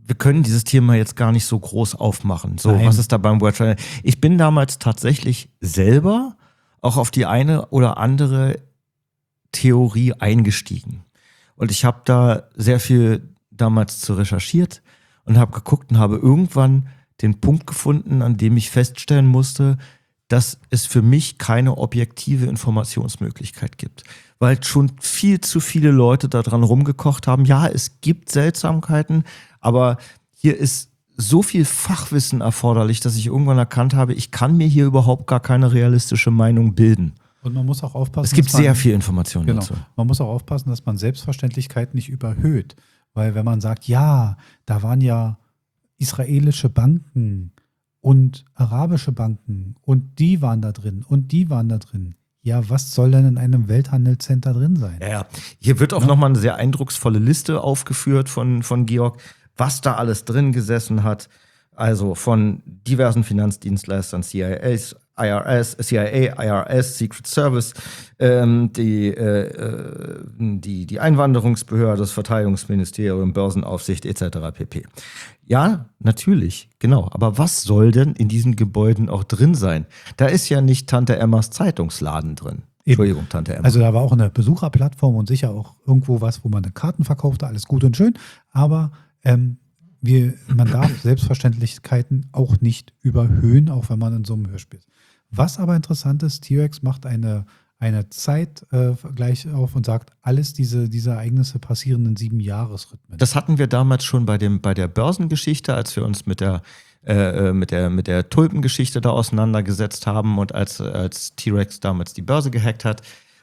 wir können dieses Thema jetzt gar nicht so groß aufmachen. So, Nein. was ist da beim World Trade? Ich bin damals tatsächlich selber auch auf die eine oder andere Theorie eingestiegen. Und ich habe da sehr viel damals zu recherchiert und habe geguckt und habe irgendwann den Punkt gefunden, an dem ich feststellen musste, dass es für mich keine objektive Informationsmöglichkeit gibt. Weil schon viel zu viele Leute daran rumgekocht haben. Ja, es gibt Seltsamkeiten, aber hier ist so viel Fachwissen erforderlich, dass ich irgendwann erkannt habe, ich kann mir hier überhaupt gar keine realistische Meinung bilden. Und man muss auch aufpassen. Es gibt dass man- sehr viel Information Genau. dazu. Man muss auch aufpassen, dass man Selbstverständlichkeit nicht überhöht. Weil wenn man sagt, ja, da waren ja israelische Banken und arabische Banken und die waren da drin und die waren da drin. Ja, was soll denn in einem Welthandelscenter drin sein? Ja. Hier wird auch nochmal eine sehr eindrucksvolle Liste aufgeführt von Georg, was da alles drin gesessen hat. Also von diversen Finanzdienstleistern, CIA, IRS, Secret Service, die Einwanderungsbehörde, das Verteidigungsministerium, Börsenaufsicht etc. pp. Ja, natürlich, genau. Aber was soll denn in diesen Gebäuden auch drin sein? Da ist ja nicht Tante Emmas Zeitungsladen drin. Entschuldigung, Tante Emma. Also da war auch eine Besucherplattform und sicher auch irgendwo was, wo man eine Karten verkaufte, alles gut und schön. Aber man darf Selbstverständlichkeiten auch nicht überhöhen, auch wenn man in so einem Hörspiel ist. Was aber interessant ist, T-Rex macht eine Zeit gleich auf und sagt, alles diese Ereignisse passieren in 7 Jahresrhythmen. Das hatten wir damals schon bei der Börsengeschichte, als wir uns mit der Tulpengeschichte da auseinandergesetzt haben und als T-Rex damals die Börse gehackt hat,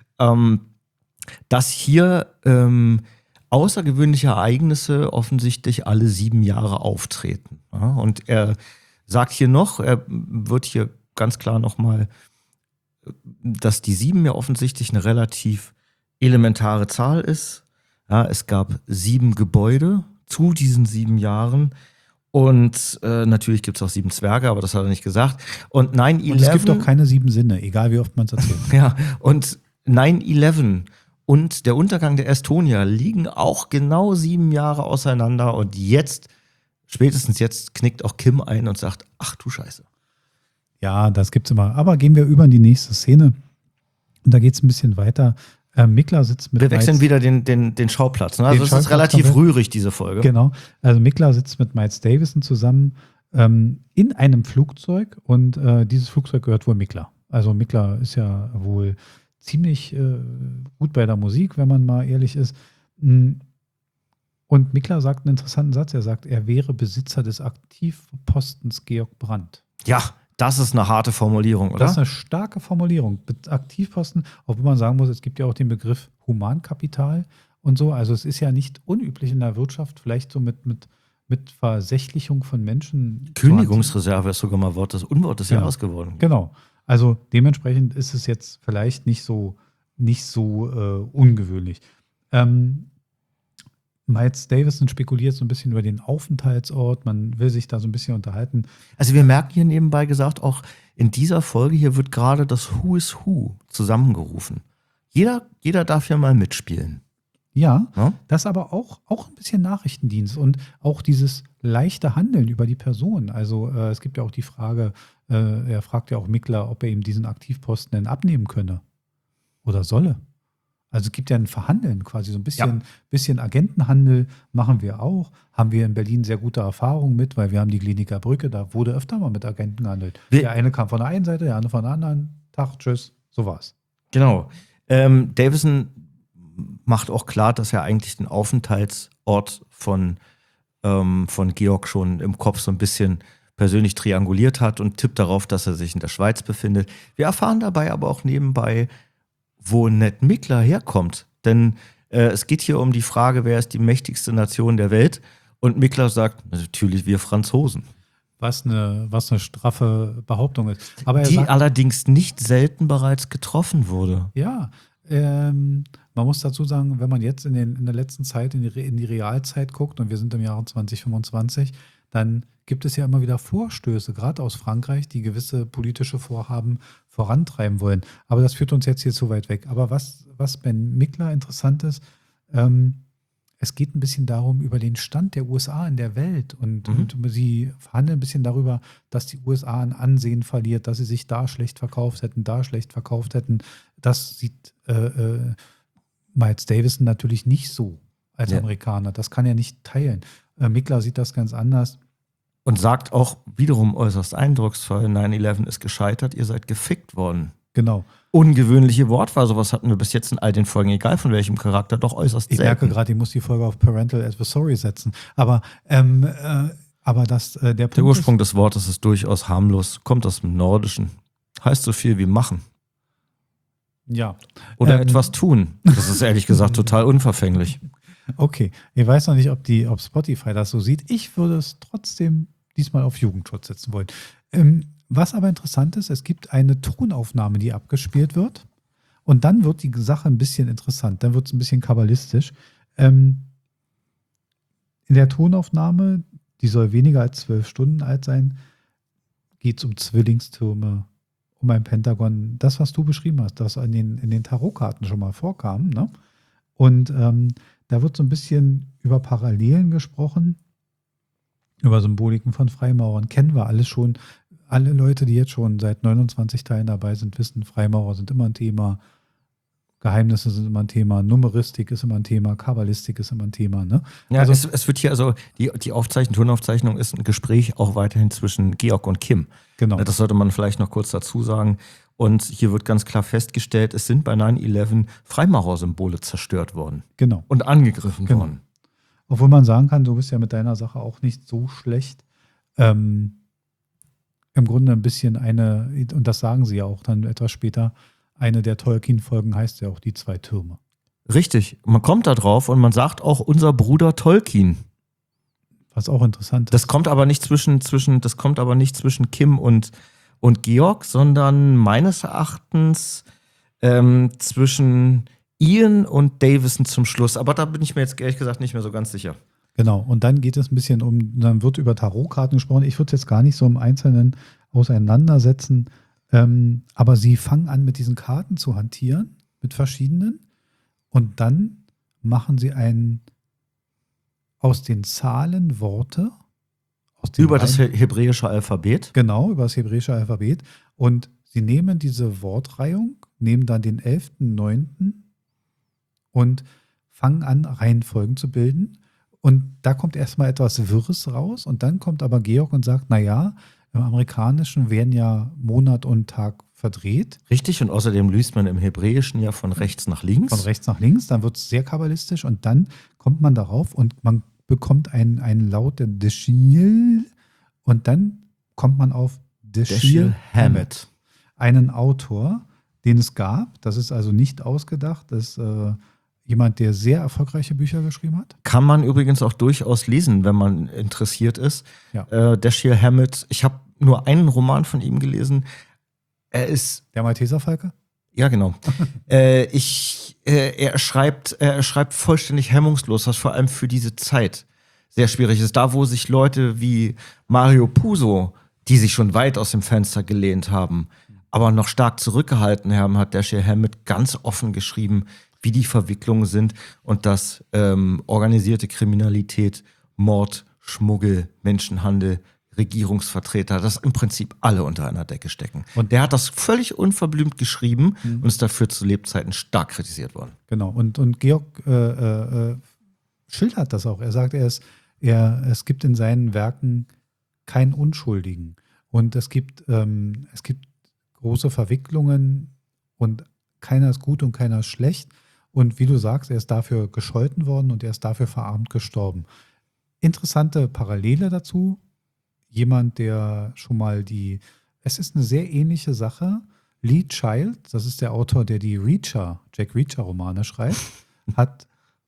dass hier außergewöhnliche Ereignisse offensichtlich alle 7 Jahre auftreten. Ja, und er sagt hier noch, er wird hier ganz klar nochmal, dass die 7 ja offensichtlich eine relativ elementare Zahl ist. Ja, es gab 7 Gebäude zu diesen 7 Jahren. Und natürlich gibt es auch 7 Zwerge, aber das hat er nicht gesagt. Und 9/11. Und es gibt auch keine 7 Sinne, egal wie oft man es erzählt. Ja, und 9/11 und der Untergang der Estonia liegen auch genau 7 Jahre auseinander. Und jetzt, spätestens jetzt, knickt auch Kim ein und sagt, ach du Scheiße. Ja, das gibt's immer. Aber gehen wir über in die nächste Szene. Und da geht es ein bisschen weiter. Mikla sitzt mit Wir wechseln Miles- wieder den Schauplatz. Ne? Also es ist Schauplatz relativ komplett. rührig, diese Folge. Genau. Also Mikla sitzt mit Miles Davison zusammen in einem Flugzeug und dieses Flugzeug gehört wohl Mikla. Also Mikla ist ja wohl ziemlich gut bei der Musik, wenn man mal ehrlich ist. Und Mikla sagt einen interessanten Satz. Er sagt, er wäre Besitzer des Aktivpostens Georg Brandt. Ja, das ist eine harte Formulierung, oder? Das ist eine starke Formulierung. Aktivposten, obwohl man sagen muss, es gibt ja auch den Begriff Humankapital und so. Also es ist ja nicht unüblich in der Wirtschaft, vielleicht so mit Versächlichung von Menschen. Kündigungsreserve ist sogar mal Wort des Unwort des Ja. Jahres geworden. Genau. Also dementsprechend ist es jetzt vielleicht nicht so ungewöhnlich. Miles Davison spekuliert so ein bisschen über den Aufenthaltsort. Man will sich da so ein bisschen unterhalten. Also wir merken hier nebenbei gesagt, auch in dieser Folge hier wird gerade das Who is Who zusammengerufen. Jeder darf ja mal mitspielen. Ja, Ja? das aber auch ein bisschen Nachrichtendienst und auch dieses leichte Handeln über die Person. Also es gibt ja auch die Frage, er fragt ja auch Mikla, ob er ihm diesen Aktivposten denn abnehmen könne oder solle. Also es gibt ja ein Verhandeln quasi, so ein bisschen Agentenhandel machen wir auch. Haben wir in Berlin sehr gute Erfahrungen mit, weil wir haben die Kliniker Brücke, da wurde öfter mal mit Agenten gehandelt. Der eine kam von der einen Seite, der andere von der anderen. Tag, tschüss, so war's. Genau. Davison macht auch klar, dass er eigentlich den Aufenthaltsort von Georg schon im Kopf so ein bisschen persönlich trianguliert hat und tippt darauf, dass er sich in der Schweiz befindet. Wir erfahren dabei aber auch nebenbei, wo Ned Mikla herkommt. Denn es geht hier um die Frage, wer ist die mächtigste Nation der Welt? Und Mikla sagt, natürlich wir Franzosen. Was eine straffe Behauptung ist. Aber er Die sagt, allerdings nicht selten bereits getroffen wurde. ja, man muss dazu sagen, wenn man jetzt in der letzten Zeit in die Realzeit guckt und wir sind im Jahre 2025, dann gibt es ja immer wieder Vorstöße, gerade aus Frankreich, die gewisse politische Vorhaben vorantreiben wollen. Aber das führt uns jetzt hier zu weit weg. Aber was bei Mikla interessant ist, er es geht ein bisschen darum, über den Stand der USA in der Welt und sie verhandeln ein bisschen darüber, dass die USA an Ansehen verliert, dass sie sich da schlecht verkauft hätten. Das sieht Miles Davison natürlich nicht so als Amerikaner. Das kann er nicht teilen. Mikler sieht das ganz anders. Und sagt auch wiederum äußerst eindrucksvoll, 9/11 ist gescheitert, ihr seid gefickt worden. Genau. Ungewöhnliche Wortwahl, sowas hatten wir bis jetzt in all den Folgen, egal von welchem Charakter, doch äußerst Ich selten. merke gerade, ich muss die Folge auf Parental Advisory setzen. Aber der Punkt Der Ursprung des Wortes ist durchaus harmlos, kommt aus dem Nordischen. Heißt so viel wie machen. Ja. Oder etwas tun. Das ist ehrlich gesagt total unverfänglich. Okay. Ich weiß noch nicht, ob Spotify das so sieht. Ich würde es trotzdem diesmal auf Jugendschutz setzen wollen. Was aber interessant ist, es gibt eine Tonaufnahme, die abgespielt wird. Und dann wird die Sache ein bisschen interessant. Dann wird es ein bisschen kabbalistisch. In der Tonaufnahme, die soll weniger als 12 Stunden alt sein, geht es um Zwillingstürme, um ein Pentagon. Das, was du beschrieben hast, das in den Tarotkarten schon mal vorkam. Ne? Und da wird so ein bisschen über Parallelen gesprochen, über Symboliken von Freimaurern. Kennen wir alles schon. Alle Leute, die jetzt schon seit 29 Teilen dabei sind, wissen, Freimaurer sind immer ein Thema. Geheimnisse sind immer ein Thema. Numeristik ist immer ein Thema. Kabbalistik ist immer ein Thema. Ne? Ja, Also, es wird hier also, die Tonaufzeichnung ist ein Gespräch auch weiterhin zwischen Georg und Kim. genau. Das sollte man vielleicht noch kurz dazu sagen. Und hier wird ganz klar festgestellt, es sind bei 9/11 Freimaurersymbole zerstört worden Genau. und angegriffen Genau. worden. Obwohl man sagen kann, du bist ja mit deiner Sache auch nicht so schlecht. Im Grunde ein bisschen und das sagen sie ja auch dann etwas später, eine der Tolkien-Folgen heißt ja auch die 2 Türme. Richtig, man kommt da drauf und man sagt auch unser Bruder Tolkien. Was auch interessant ist. Das kommt aber nicht zwischen Kim und Georg, sondern meines Erachtens zwischen Ian und Davison zum Schluss. Aber da bin ich mir jetzt ehrlich gesagt nicht mehr so ganz sicher. Genau, und dann geht es ein bisschen dann wird über Tarotkarten gesprochen. Ich würde es jetzt gar nicht so im Einzelnen auseinandersetzen, aber sie fangen an, mit diesen Karten zu hantieren, mit verschiedenen, und dann machen sie aus den Zahlen Worte. Über das hebräische Alphabet? Genau, über das hebräische Alphabet. Und sie nehmen diese Wortreihung, nehmen dann den 11.9. und fangen an, Reihenfolgen zu bilden. Und da kommt erstmal etwas Wirres raus und dann kommt aber Georg und sagt, naja, im Amerikanischen werden ja Monat und Tag verdreht. Richtig, und außerdem liest man im Hebräischen ja von rechts nach links. Von rechts nach links, dann wird es sehr kabbalistisch und dann kommt man darauf und man bekommt einen Laut der Dashiell und dann kommt man auf Dashiell Hammett, einen Autor, den es gab. Das ist also nicht ausgedacht, das ist jemand, der sehr erfolgreiche Bücher geschrieben hat. Kann man übrigens auch durchaus lesen, wenn man interessiert ist. Ja. Dashiell Hammett, ich habe nur einen Roman von ihm gelesen. Er ist... Der Malteserfalke? Ja, genau. Er schreibt vollständig hemmungslos, was vor allem für diese Zeit sehr schwierig ist. Da, wo sich Leute wie Mario Puzo, die sich schon weit aus dem Fenster gelehnt haben, aber noch stark zurückgehalten haben, hat Dashiell Hammett ganz offen geschrieben, wie die Verwicklungen sind und dass organisierte Kriminalität, Mord, Schmuggel, Menschenhandel, Regierungsvertreter, dass im Prinzip alle unter einer Decke stecken. Und der hat das völlig unverblümt geschrieben und ist dafür zu Lebzeiten stark kritisiert worden. Genau, und Georg schildert das auch. Er sagt, es gibt in seinen Werken keinen Unschuldigen. Und es gibt große Verwicklungen und keiner ist gut und keiner ist schlecht. Und wie du sagst, er ist dafür gescholten worden und er ist dafür verarmt gestorben. Interessante Parallele dazu. Jemand, der schon mal es ist eine sehr ähnliche Sache. Lee Child, das ist der Autor, der die Jack Reacher-Romane schreibt, hat.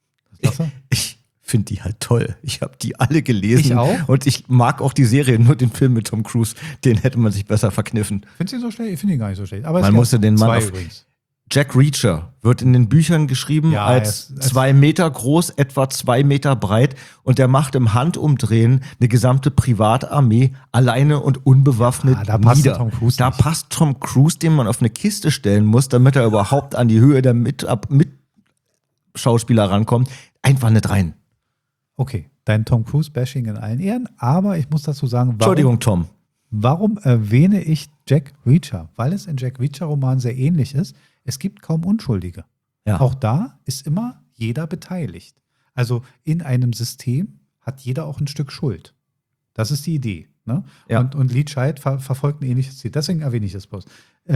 Ich finde die halt toll. Ich habe die alle gelesen. Ich auch. Und ich mag auch die Serie, nur den Film mit Tom Cruise. Den hätte man sich besser verkniffen. Findest du ihn so schlecht? Ich finde ihn gar nicht so schlecht. Aber man musste den Mann übrigens. Jack Reacher wird in den Büchern geschrieben als 2 Meter groß, etwa 2 Meter breit, und der macht im Handumdrehen eine gesamte Privatarmee alleine und unbewaffnet da passt nieder. Tom Cruise da nicht. passt Tom Cruise, den man auf eine Kiste stellen muss, damit er überhaupt an die Höhe der Mitschauspieler rankommt, einfach nicht rein. Okay, dein Tom Cruise-Bashing in allen Ehren, aber ich muss dazu sagen, Entschuldigung, Tom. warum erwähne ich Jack Reacher? Weil es in Jack Reacher-Romanen sehr ähnlich ist. Es gibt kaum Unschuldige. Ja. Auch da ist immer jeder beteiligt. Also in einem System hat jeder auch ein Stück Schuld. Das ist die Idee. Ne? Ja. Und Lee Child verfolgt ein ähnliches Ziel. Deswegen erwähne ich das bloß.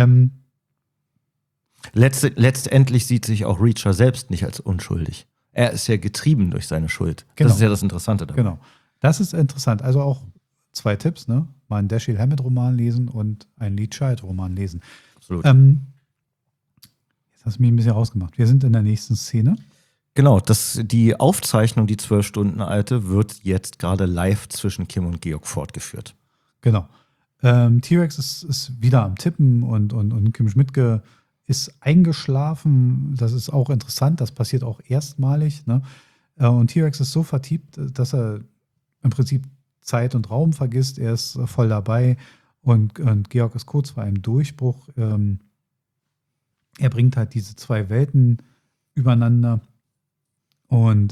Letztendlich sieht sich auch Reacher selbst nicht als unschuldig. Er ist ja getrieben durch seine Schuld. Genau. Das ist ja das Interessante dabei. Genau. Das ist interessant. Also auch 2 Tipps, ne? Mal einen Dashiell Hammett-Roman lesen und einen Lee Child-Roman lesen. Absolut. Jetzt hast du mich ein bisschen rausgemacht. Wir sind in der nächsten Szene. Genau, die Aufzeichnung, die 12 Stunden alte, wird jetzt gerade live zwischen Kim und Georg fortgeführt. Genau. T-Rex ist wieder am Tippen und Kim Schmidtke ist eingeschlafen. Das ist auch interessant. Das passiert auch erstmalig. Ne? Und T-Rex ist so vertieft, dass er im Prinzip Zeit und Raum vergisst. Er ist voll dabei und Georg ist kurz vor einem Durchbruch. Er bringt halt diese 2 Welten übereinander. Und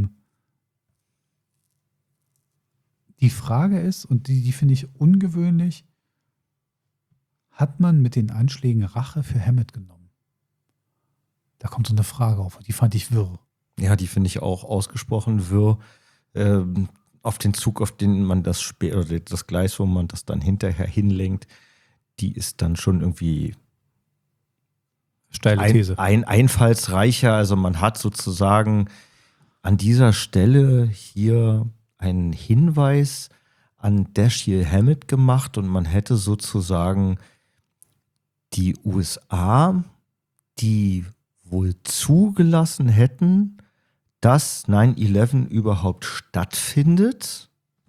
die Frage ist, und die finde ich ungewöhnlich, hat man mit den Anschlägen Rache für Hammett genommen? Da kommt so eine Frage auf, die fand ich wirr. Ja, die finde ich auch ausgesprochen wirr. Auf den Zug, auf den man oder das Gleis, wo man das dann hinterher hinlenkt, die ist dann schon irgendwie Steile These. einfallsreicher. Also man hat sozusagen an dieser Stelle hier einen Hinweis an Dashiell Hammett gemacht und man hätte sozusagen die USA, die wohl zugelassen hätten, dass 9/11 überhaupt stattfindet,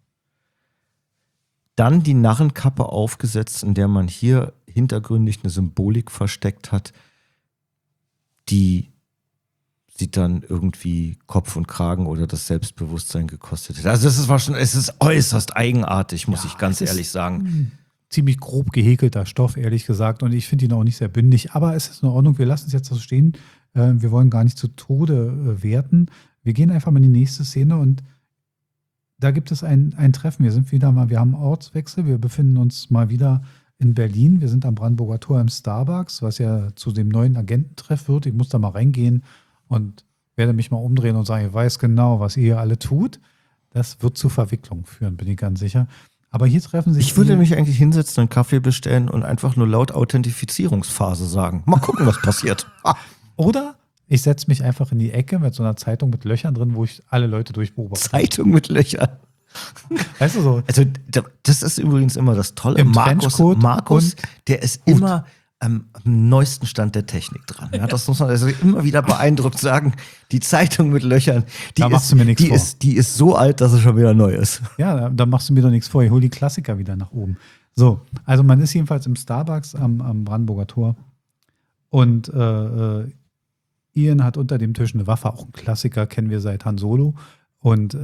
dann die Narrenkappe aufgesetzt, in der man hier hintergründig eine Symbolik versteckt hat, die sie dann irgendwie Kopf und Kragen oder das Selbstbewusstsein gekostet hat. Also es ist äußerst eigenartig, muss ich ganz ehrlich sagen. Ziemlich grob gehäkelter Stoff, ehrlich gesagt. Und ich finde ihn auch nicht sehr bündig. Aber es ist in Ordnung. Wir lassen es jetzt so stehen. Wir wollen gar nicht zu Tode werten. Wir gehen einfach mal in die nächste Szene und da gibt es ein Treffen. Wir haben Ortswechsel. Wir befinden uns mal wieder in Berlin. Wir sind am Brandenburger Tor im Starbucks, was ja zu dem neuen Agententreff wird. Ich muss da mal reingehen und werde mich mal umdrehen und sagen, ich weiß genau, was ihr hier alle tut. Das wird zu Verwicklungen führen, bin ich ganz sicher. Aber hier treffen sich. Ich würde mich eigentlich hinsetzen, einen Kaffee bestellen und einfach nur laut Authentifizierungsphase sagen. Mal gucken, was passiert. Oder ich setze mich einfach in die Ecke mit so einer Zeitung mit Löchern drin, wo ich alle Leute durchbeobachte. Zeitung mit Löchern. Weißt du so? Also, das ist übrigens immer das Tolle. Im Markus, Trenchcoat der ist immer am neuesten Stand der Technik dran. Ja, das muss man also immer wieder beeindruckt sagen. Die Zeitung mit Löchern, Da machst du mir nichts vor. die ist so alt, dass sie schon wieder neu ist. Ja, da machst du mir doch nichts vor. Ich hole die Klassiker wieder nach oben. So, also man ist jedenfalls im Starbucks am Brandenburger Tor und Ian hat unter dem Tisch eine Waffe, auch ein Klassiker, kennen wir seit Han Solo. Und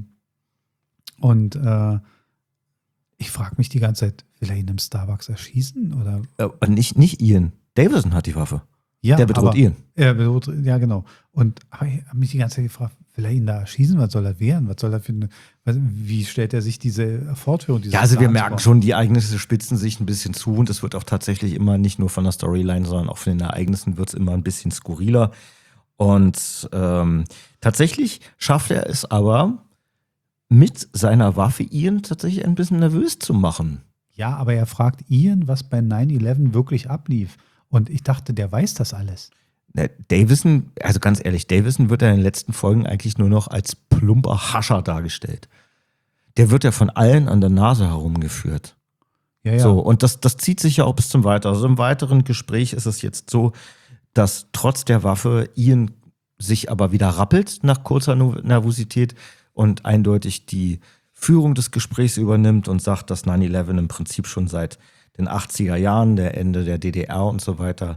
ich frage mich die ganze Zeit, will er ihn im Starbucks erschießen? Oder? Nicht Ian. Davison hat die Waffe. Ja, Der bedroht Ian. Er bedroht, ja, genau. Und ich habe mich die ganze Zeit gefragt, will er ihn da erschießen? Was soll er wehren? Was soll er für wie stellt er sich diese Fortführung? Ja, also wir merken schon, die Ereignisse spitzen sich ein bisschen zu und es wird auch tatsächlich immer nicht nur von der Storyline, sondern auch von den Ereignissen wird es immer ein bisschen skurriler. Und tatsächlich schafft er es aber, mit seiner Waffe Ian tatsächlich ein bisschen nervös zu machen. Ja, aber er fragt Ian, was bei 9/11 wirklich ablief. Und ich dachte, der weiß das alles. Davison, also ganz ehrlich, Davison wird ja in den letzten Folgen eigentlich nur noch als plumper Hascher dargestellt. Der wird ja von allen an der Nase herumgeführt. Ja. So, und das zieht sich ja auch bis zum Weiteren. Also im weiteren Gespräch ist es jetzt so, dass trotz der Waffe Ian sich aber wieder rappelt nach kurzer Nervosität und eindeutig die Führung des Gesprächs übernimmt und sagt, dass 9/11 im Prinzip schon seit den 80er Jahren, der Ende der DDR und so weiter,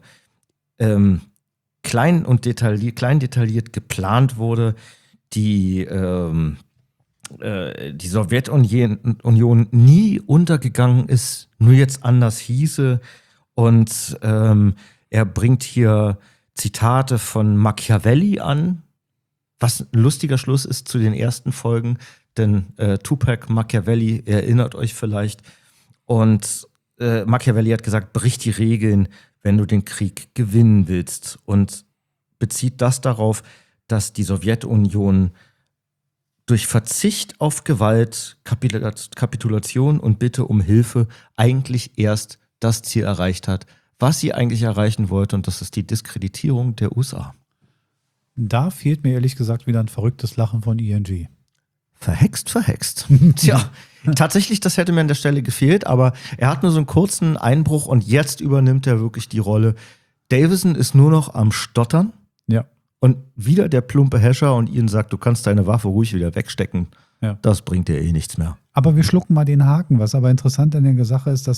klein detailliert geplant wurde, die Sowjetunion nie untergegangen ist, nur jetzt anders hieße. Und er bringt hier Zitate von Machiavelli an, Was ein lustiger Schluss ist zu den ersten Folgen, denn Tupac Machiavelli, ihr erinnert euch vielleicht, und Machiavelli hat gesagt, brich die Regeln, wenn du den Krieg gewinnen willst, und bezieht das darauf, dass die Sowjetunion durch Verzicht auf Gewalt, Kapitulation und Bitte um Hilfe eigentlich erst das Ziel erreicht hat, was sie eigentlich erreichen wollte, und das ist die Diskreditierung der USA. Da fehlt mir ehrlich gesagt wieder ein verrücktes Lachen von ING. Verhext. Tja, tatsächlich, das hätte mir an der Stelle gefehlt, aber er hat nur so einen kurzen Einbruch und jetzt übernimmt er wirklich die Rolle. Davison ist nur noch am Stottern Ja. und wieder der plumpe Häscher, und Ian sagt, du kannst deine Waffe ruhig wieder wegstecken. Ja. Das bringt dir eh nichts mehr. Aber wir schlucken mal den Haken. Was aber interessant an der Sache ist,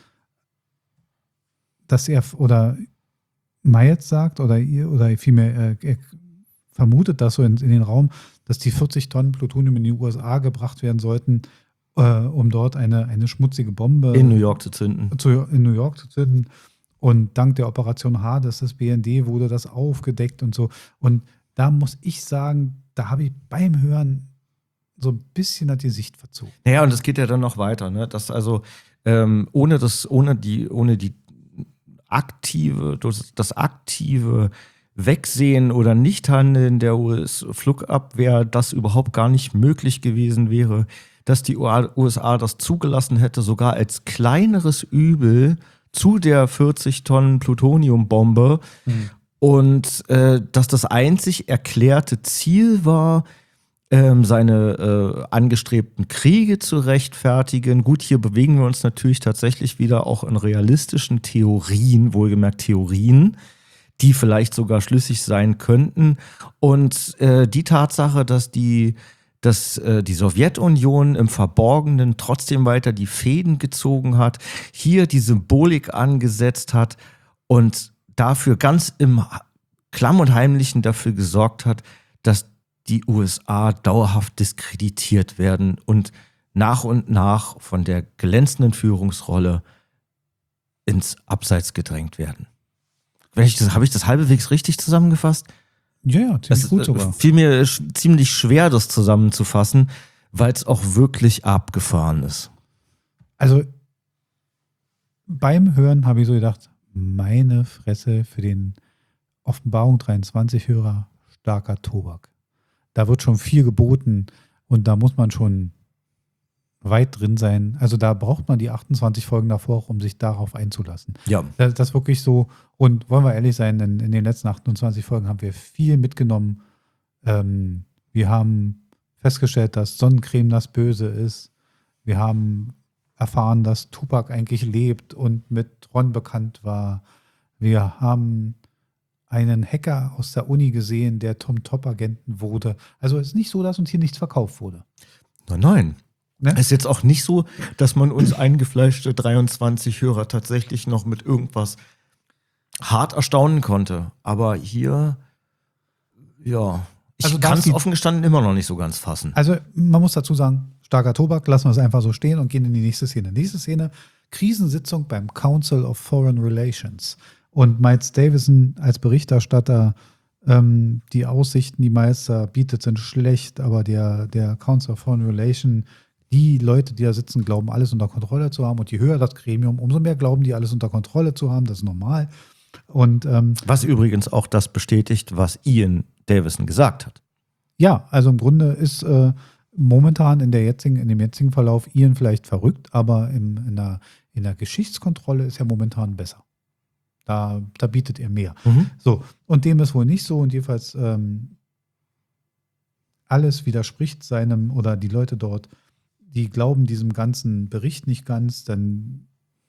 dass er oder Miles sagt oder vielmehr er vermutet das so in den Raum, dass die 40 Tonnen Plutonium in die USA gebracht werden sollten, um dort eine schmutzige Bombe In New York zu zünden. in New York zu zünden. Und dank der Operation Hades des BND wurde das aufgedeckt und so. Und da muss ich sagen, da habe ich beim Hören so ein bisschen hat die Sicht verzogen. Naja, und es geht ja dann noch weiter, ne? Das also ohne die aktive, das aktive Wegsehen oder Nichthandeln der US-Flugabwehr, das überhaupt gar nicht möglich gewesen wäre, dass die USA das zugelassen hätte, sogar als kleineres Übel zu der 40 Tonnen Plutoniumbombe, und dass das einzig erklärte Ziel war, seine angestrebten Kriege zu rechtfertigen. Gut, hier bewegen wir uns natürlich tatsächlich wieder auch in realistischen Theorien, wohlgemerkt Theorien, die vielleicht sogar schlüssig sein könnten. Und die Tatsache, dass die Sowjetunion im Verborgenen trotzdem weiter die Fäden gezogen hat, hier die Symbolik angesetzt hat und dafür ganz im Klamm und Heimlichen dafür gesorgt hat, dass die USA dauerhaft diskreditiert werden und nach von der glänzenden Führungsrolle ins Abseits gedrängt werden. Habe ich das halbwegs richtig zusammengefasst? Ja, ziemlich gut sogar. Fiel mir ziemlich schwer, das zusammenzufassen, weil es auch wirklich abgefahren ist. Also beim Hören habe ich so gedacht, meine Fresse, für den Offenbarung 23-Hörer starker Tobak. Da wird schon viel geboten und da muss man schon weit drin sein. Also da braucht man die 28 Folgen davor auch, um sich darauf einzulassen. Ja. Das ist wirklich so. Und wollen wir ehrlich sein, in den letzten 28 Folgen haben wir viel mitgenommen. Wir haben festgestellt, dass Sonnencreme das Böse ist. Wir haben erfahren, dass Tupac eigentlich lebt und mit Ron bekannt war. Wir haben einen Hacker aus der Uni gesehen, der Top-Agenten wurde. Also es ist nicht so, dass uns hier nichts verkauft wurde. Nein. Ne? Es ist jetzt auch nicht so, dass man uns eingefleischte 23 Hörer tatsächlich noch mit irgendwas hart erstaunen konnte. Aber hier, ja, ich Also kann darf es die- offen gestanden immer noch nicht so ganz fassen. Also man muss dazu sagen, starker Tobak, lassen wir es einfach so stehen und gehen in die nächste Szene. Nächste Szene, Krisensitzung beim Council of Foreign Relations. Und Miles Davison als Berichterstatter, die Aussichten, die Miles da bietet, sind schlecht, aber der Council of Foreign Relations, die Leute, die da sitzen, glauben, alles unter Kontrolle zu haben. Und je höher das Gremium, umso mehr glauben die, alles unter Kontrolle zu haben. Das ist normal. Und Was übrigens auch das bestätigt, was Ian Davison gesagt hat. ja, also im Grunde ist momentan in dem jetzigen Verlauf Ian vielleicht verrückt, aber in der Geschichtskontrolle ist er momentan besser. Da bietet er mehr. So, und dem ist wohl nicht so und jedenfalls alles widerspricht seinem oder die Leute dort, die glauben diesem ganzen Bericht nicht ganz, denn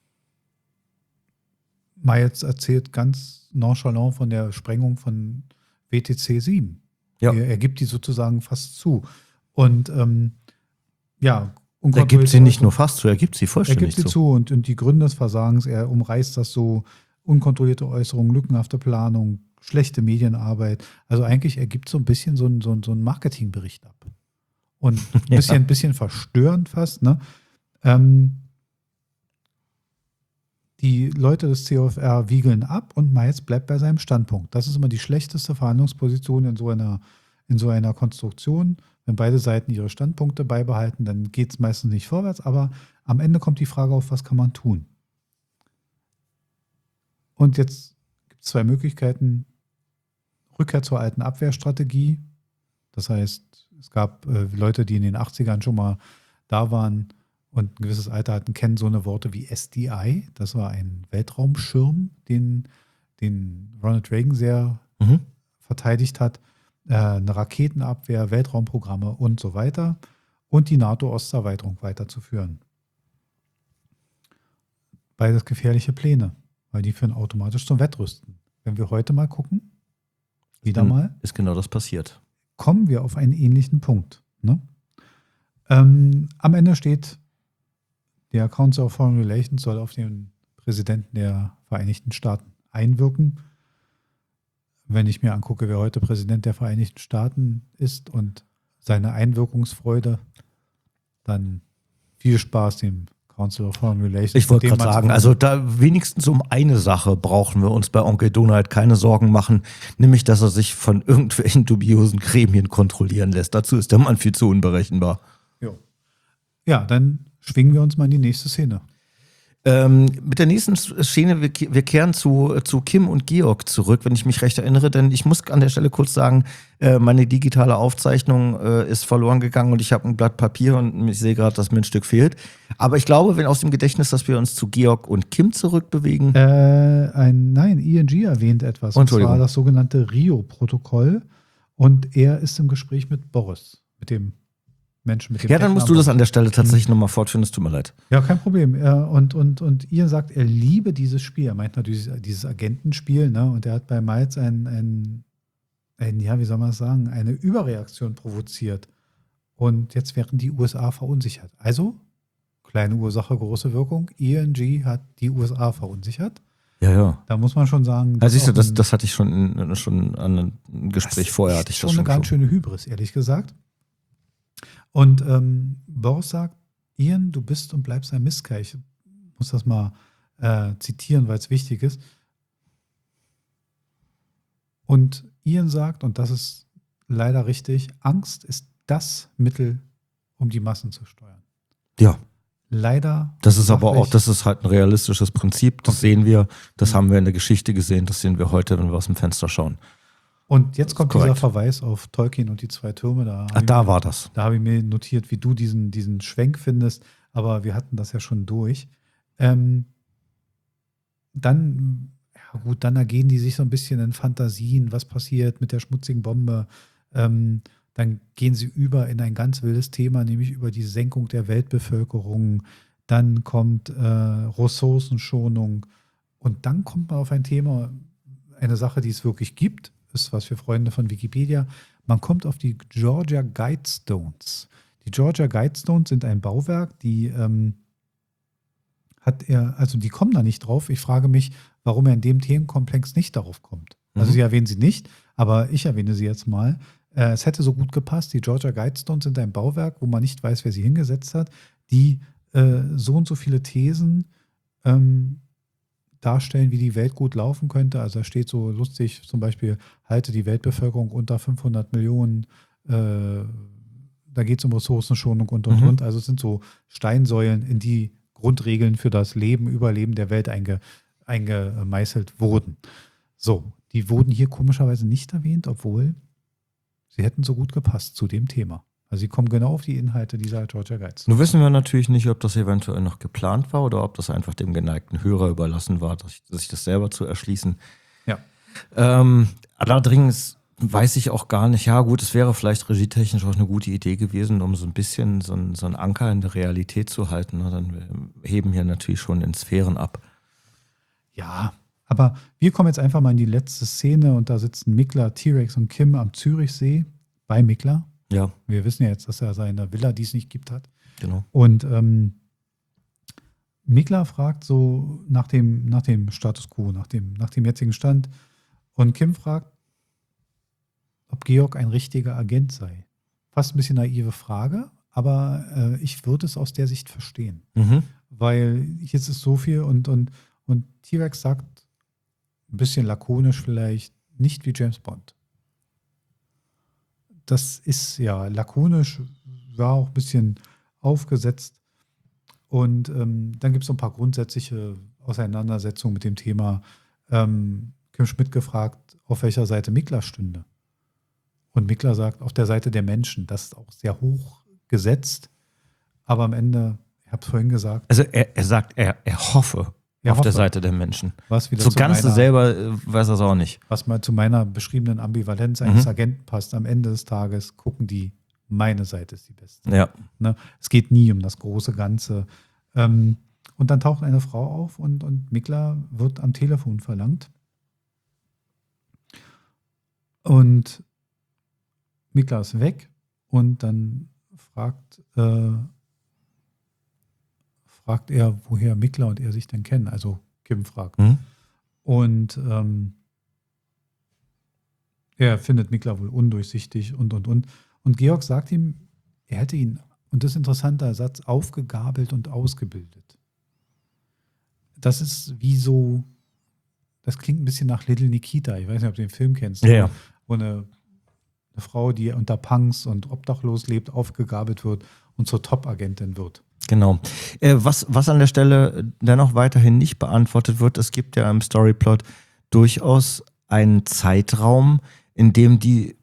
Miles erzählt ganz nonchalant von der Sprengung von WTC 7. Ja. Er gibt die sozusagen fast zu. Und ja, Er gibt sie nicht nur fast zu, er gibt sie er vollständig gibt sie zu und die Gründe des Versagens, er umreißt das so, unkontrollierte Äußerungen, lückenhafte Planung, schlechte Medienarbeit. Also eigentlich, er gibt so ein bisschen so einen Marketingbericht ab. Und ein bisschen verstörend fast, ne? Die Leute des COFR wiegeln ab und Miles bleibt bei seinem Standpunkt. Das ist immer die schlechteste Verhandlungsposition in so einer in so einer Konstruktion, wenn beide Seiten ihre Standpunkte beibehalten, dann geht es meistens nicht vorwärts, aber am Ende kommt die Frage auf, was kann man tun? Und jetzt gibt es zwei Möglichkeiten. Rückkehr zur alten Abwehrstrategie. Das heißt, es gab Leute, die in den 80ern schon mal da waren und ein gewisses Alter hatten, kennen so eine Worte wie SDI. Das war ein Weltraumschirm, den Ronald Reagan sehr verteidigt hat. Eine Raketenabwehr, Weltraumprogramme und so weiter. Und die NATO-Osterweiterung weiterzuführen. Beides gefährliche Pläne, weil die führen automatisch zum Wettrüsten. Wenn wir heute mal gucken, ist genau das passiert. Kommen wir auf einen ähnlichen Punkt. Ne? Am Ende steht, der Council of Foreign Relations soll auf den Präsidenten der Vereinigten Staaten einwirken. Wenn ich mir angucke, wer heute Präsident der Vereinigten Staaten ist und seine Einwirkungsfreude, dann viel Spaß dem Council of Foreign Relations. Ich wollte gerade sagen, also da wenigstens um eine Sache brauchen wir uns bei Onkel Donald keine Sorgen machen, nämlich, dass er sich von irgendwelchen dubiosen Gremien kontrollieren lässt. Dazu ist der Mann viel zu unberechenbar. Ja, dann schwingen wir uns mal in die nächste Szene. Mit der nächsten Szene, wir kehren zu Kim und Georg zurück, wenn ich mich recht erinnere, denn ich muss an der Stelle kurz sagen, meine digitale Aufzeichnung ist verloren gegangen und ich habe ein Blatt Papier und ich sehe gerade, dass mir ein Stück fehlt. Aber ich glaube, wenn aus dem Gedächtnis, dass wir uns zu Georg und Kim zurückbewegen. Nein, ING erwähnt etwas, und zwar das sogenannte Rio-Protokoll, und er ist im Gespräch mit Boris, mit dem Menschen mit dem. Ja, dann musst du das an der Stelle tatsächlich nochmal fortführen, es tut mir leid. Ja, kein Problem. Und Ian sagt, er liebe dieses Spiel. Er meint natürlich dieses Agentenspiel, ne? Und er hat bei Miles wie soll man das sagen, eine Überreaktion provoziert. Und jetzt wären die USA verunsichert. Also, kleine Ursache, große Wirkung. ING hat die USA verunsichert. Ja. Da muss man schon sagen. Also siehst du, das hatte ich schon an einem Gespräch vorher. Hatte ich das schon eine ganz schöne Hybris, ehrlich gesagt. Und Boris sagt, Ian, du bist und bleibst ein Mistkerl. Ich muss das mal zitieren, weil es wichtig ist. Und Ian sagt, und das ist leider richtig, Angst ist das Mittel, um die Massen zu steuern. Ja. Leider. Das ist aber auch, das ist halt ein realistisches Prinzip. Das sehen wir, das haben wir in der Geschichte gesehen, das sehen wir heute, wenn wir aus dem Fenster schauen. Und jetzt kommt dieser Verweis auf Tolkien und die zwei Türme. Da war das. Da habe ich mir notiert, wie du diesen Schwenk findest, aber wir hatten das ja schon durch. Dann ergehen die sich so ein bisschen in Fantasien, was passiert mit der schmutzigen Bombe. Dann gehen sie über in ein ganz wildes Thema, nämlich über die Senkung der Weltbevölkerung. Dann kommt Ressourcenschonung. Und dann kommt man auf ein Thema, eine Sache, die es wirklich gibt, ist was für Freunde von Wikipedia. Man kommt auf die Georgia Guidestones. Die Georgia Guidestones sind ein Bauwerk, die die kommen da nicht drauf. Ich frage mich, warum er in dem Themenkomplex nicht darauf kommt. Also sie erwähnen sie nicht, aber ich erwähne sie jetzt mal. Es hätte so gut gepasst. Die Georgia Guidestones sind ein Bauwerk, wo man nicht weiß, wer sie hingesetzt hat, die so und so viele Thesen darstellen, wie die Welt gut laufen könnte. Also da steht so lustig, zum Beispiel, halte die Weltbevölkerung unter 500 Millionen, da geht es um Ressourcenschonung und. Also es sind so Steinsäulen, in die Grundregeln für das Leben, Überleben der Welt eingemeißelt wurden. So, die wurden hier komischerweise nicht erwähnt, obwohl sie hätten so gut gepasst zu dem Thema. Also sie kommen genau auf die Inhalte dieser Georgia Guides. Nun wissen wir natürlich nicht, ob das eventuell noch geplant war oder ob das einfach dem geneigten Hörer überlassen war, sich das selber zu erschließen. Ja. Allerdings weiß ich auch gar nicht, ja gut, es wäre vielleicht regietechnisch auch eine gute Idee gewesen, um so ein bisschen so einen Anker in der Realität zu halten. Dann heben hier natürlich schon in Sphären ab. Ja, aber wir kommen jetzt einfach mal in die letzte Szene und da sitzen Mikla, T-Rex und Kim am Zürichsee bei Mikla. Ja. Wir wissen ja jetzt, dass er seine Villa, die es nicht gibt, hat. Genau. Und Mikla fragt so nach dem Status quo, nach dem jetzigen Stand. Und Kim fragt, ob Georg ein richtiger Agent sei. Fast ein bisschen naive Frage, aber ich würde es aus der Sicht verstehen. Weil jetzt ist so viel und T-Rex sagt, ein bisschen lakonisch vielleicht, nicht wie James Bond. das ist ja lakonisch, war auch ein bisschen aufgesetzt. Und dann gibt es so ein paar grundsätzliche Auseinandersetzungen mit dem Thema. Kim Schmidt gefragt, auf welcher Seite Mikla stünde. Und Mikla sagt, auf der Seite der Menschen. Das ist auch sehr hoch gesetzt. Aber am Ende, ich habe es vorhin gesagt. Also er sagt, er hoffe auf der Seite der Menschen. Was wieder So ganz selber weiß er es auch nicht. Was mal zu meiner beschriebenen Ambivalenz eines Agenten passt. Am Ende des Tages gucken die, meine Seite ist die beste. Ja. Ne? Es geht nie um das große Ganze. Und dann taucht eine Frau auf und Mikla wird am Telefon verlangt. Und Mikla ist weg und dann fragt er, woher Mikla und er sich denn kennen. Also Kim fragt. Und er findet Mikla wohl undurchsichtig und. Und Georg sagt ihm, er hätte ihn, und das ist ein interessanter Satz, aufgegabelt und ausgebildet. Das ist wie so, das klingt ein bisschen nach Little Nikita. Ich weiß nicht, ob du den Film kennst. Ja. Wo eine Frau, die unter Punks und obdachlos lebt, aufgegabelt wird und zur Top-Agentin wird. Genau. Was an der Stelle dennoch weiterhin nicht beantwortet wird, es gibt ja im Storyplot durchaus einen Zeitraum, in dem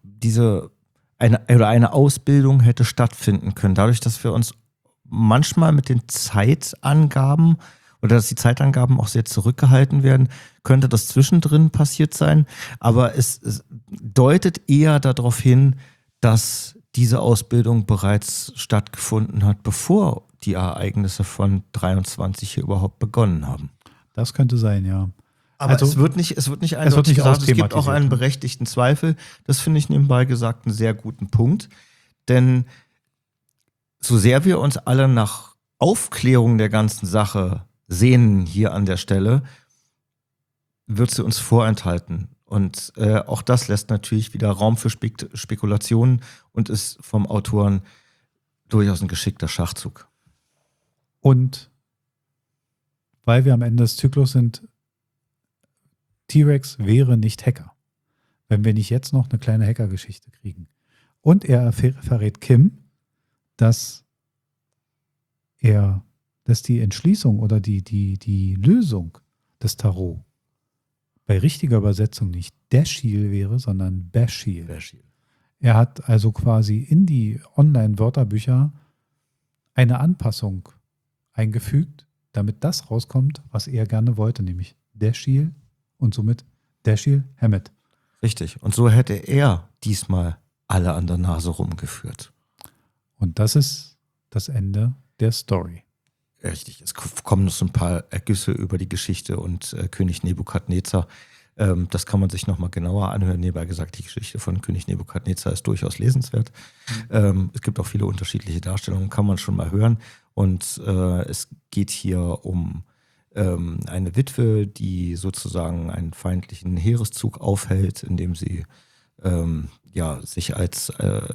eine Ausbildung hätte stattfinden können. Dadurch, dass wir uns manchmal mit den Zeitangaben oder dass die Zeitangaben auch sehr zurückgehalten werden, könnte das zwischendrin passiert sein. Aber es deutet eher darauf hin, dass diese Ausbildung bereits stattgefunden hat, bevor die Ereignisse von 23 hier überhaupt begonnen haben. Das könnte sein, ja. Aber also, es wird nicht eindeutig gesagt, es gibt auch einen austhematisiert. berechtigten Zweifel. Das finde ich nebenbei gesagt einen sehr guten Punkt. Denn so sehr wir uns alle nach Aufklärung der ganzen Sache sehnen hier an der Stelle, wird sie uns vorenthalten. Und auch das lässt natürlich wieder Raum für Spekulationen und ist vom Autoren durchaus ein geschickter Schachzug. Und weil wir am Ende des Zyklus sind, T-Rex wäre nicht Hacker, wenn wir nicht jetzt noch eine kleine Hacker-Geschichte kriegen. Und er verrät Kim, dass die Entschließung oder die Lösung des Tarot bei richtiger Übersetzung nicht Dashiell wäre, sondern Bashiel. Er hat also quasi in die Online-Wörterbücher eine Anpassung eingefügt, damit das rauskommt, was er gerne wollte, nämlich Dashiell und somit Dashiell Hammett. Richtig. Und so hätte er diesmal alle an der Nase rumgeführt. Und das ist das Ende der Story. Richtig. Es kommen noch so ein paar Ergüsse über die Geschichte und König Nebukadnezar. Das kann man sich nochmal genauer anhören. Nebenbei gesagt, die Geschichte von König Nebukadnezar ist durchaus lesenswert. Es gibt auch viele unterschiedliche Darstellungen, kann man schon mal hören. Und es geht hier um eine Witwe, die sozusagen einen feindlichen Heereszug aufhält, indem sie sich als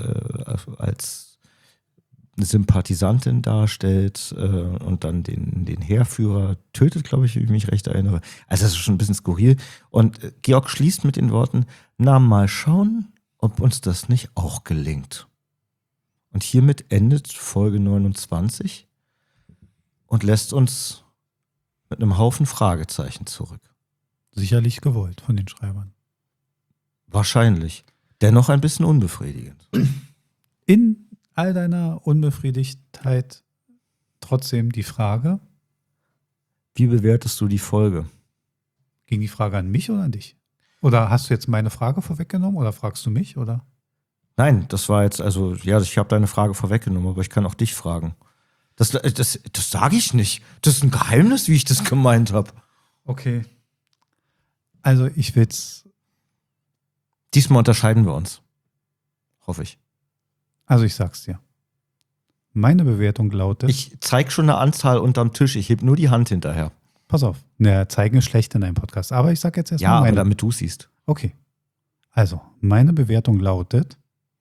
Sympathisantin darstellt und dann den Heerführer tötet, glaube ich, wie ich mich recht erinnere. Also das ist schon ein bisschen skurril. Und Georg schließt mit den Worten, na mal schauen, ob uns das nicht auch gelingt. Und hiermit endet Folge 29 und lässt uns mit einem Haufen Fragezeichen zurück. Sicherlich gewollt von den Schreibern. Wahrscheinlich. Dennoch ein bisschen unbefriedigend. In all deiner Unbefriedigtheit trotzdem die Frage. Wie bewertest du die Folge? Ging die Frage an mich oder an dich? Oder hast du jetzt meine Frage vorweggenommen oder fragst du mich, oder? Nein, das war jetzt, ich habe deine Frage vorweggenommen, aber ich kann auch dich fragen. Das sage ich nicht. Das ist ein Geheimnis, wie ich das gemeint habe. Okay. Also ich will's. Diesmal unterscheiden wir uns. Hoffe ich. Also ich sag's dir. Meine Bewertung lautet. Ich zeige schon eine Anzahl unterm Tisch. Ich heb nur die Hand hinterher. Pass auf. Naja, zeigen ist schlecht in einem Podcast. Aber ich sag jetzt erstmal Ja, meine. aber damit du siehst. Okay. Also, meine Bewertung lautet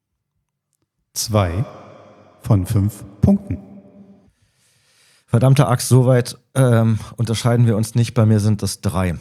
2 von 5 Punkten. Verdammte Axt, soweit unterscheiden wir uns nicht. Bei mir sind das 3.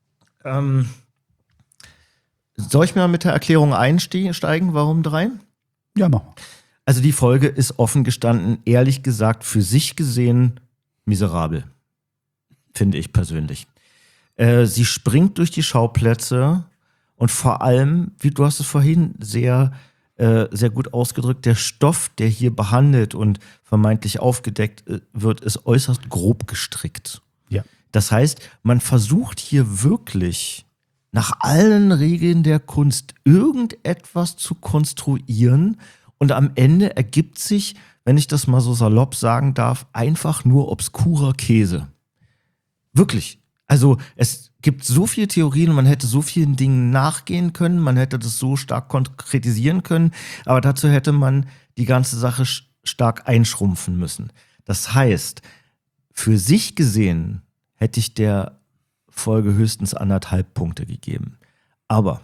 Soll ich mal mit der Erklärung einsteigen? Warum 3? Ja, machen wir. Also die Folge ist offen gestanden, ehrlich gesagt, für sich gesehen miserabel. Finde ich persönlich. Sie springt durch die Schauplätze und vor allem, wie du hast es vorhin sehr gut ausgedrückt, der Stoff, der hier behandelt und vermeintlich aufgedeckt wird, ist äußerst grob gestrickt. Ja. Das heißt, man versucht hier wirklich nach allen Regeln der Kunst irgendetwas zu konstruieren und am Ende ergibt sich, wenn ich das mal so salopp sagen darf, einfach nur obskurer Käse. Wirklich. Also es gibt so viele Theorien, man hätte so vielen Dingen nachgehen können, man hätte das so stark konkretisieren können, aber dazu hätte man die ganze Sache stark einschrumpfen müssen. Das heißt, für sich gesehen hätte ich der Folge höchstens 1,5 Punkte gegeben. Aber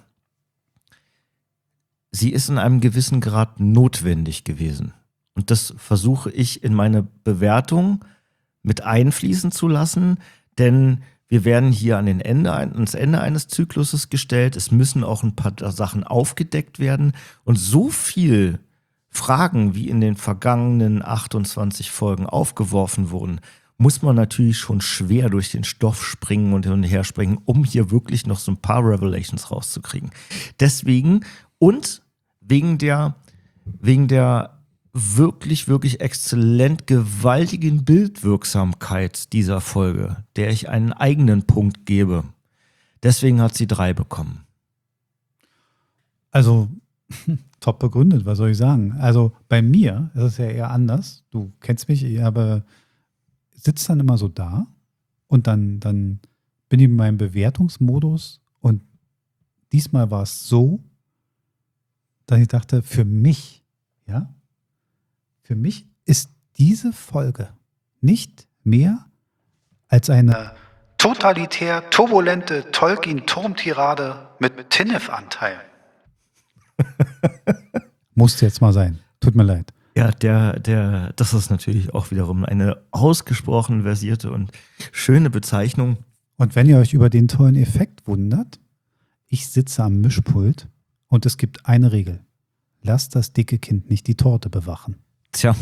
sie ist in einem gewissen Grad notwendig gewesen. Und das versuche ich in meine Bewertung mit einfließen zu lassen, denn wir werden hier ans Ende eines Zykluses gestellt. Es müssen auch ein paar Sachen aufgedeckt werden. Und so viel Fragen, wie in den vergangenen 28 Folgen aufgeworfen wurden, muss man natürlich schon schwer durch den Stoff springen und hin und her springen, um hier wirklich noch so ein paar Revelations rauszukriegen. Deswegen und wegen der wirklich, wirklich exzellent gewaltigen Bildwirksamkeit dieser Folge, der ich einen eigenen Punkt gebe. Deswegen hat sie 3 bekommen. Also, top begründet, was soll ich sagen? Also, bei mir ist es ja eher anders. Du kennst mich, ich sitze dann immer so da und dann bin ich in meinem Bewertungsmodus und diesmal war es so, dass ich dachte, für mich ist diese Folge nicht mehr als eine totalitär turbulente Tolkien-Turmtirade mit Tinnef-Anteil. Muss jetzt mal sein. Tut mir leid. Ja, das ist natürlich auch wiederum eine ausgesprochen versierte und schöne Bezeichnung. Und wenn ihr euch über den tollen Effekt wundert, ich sitze am Mischpult und es gibt eine Regel. Lasst das dicke Kind nicht die Torte bewachen. Tja,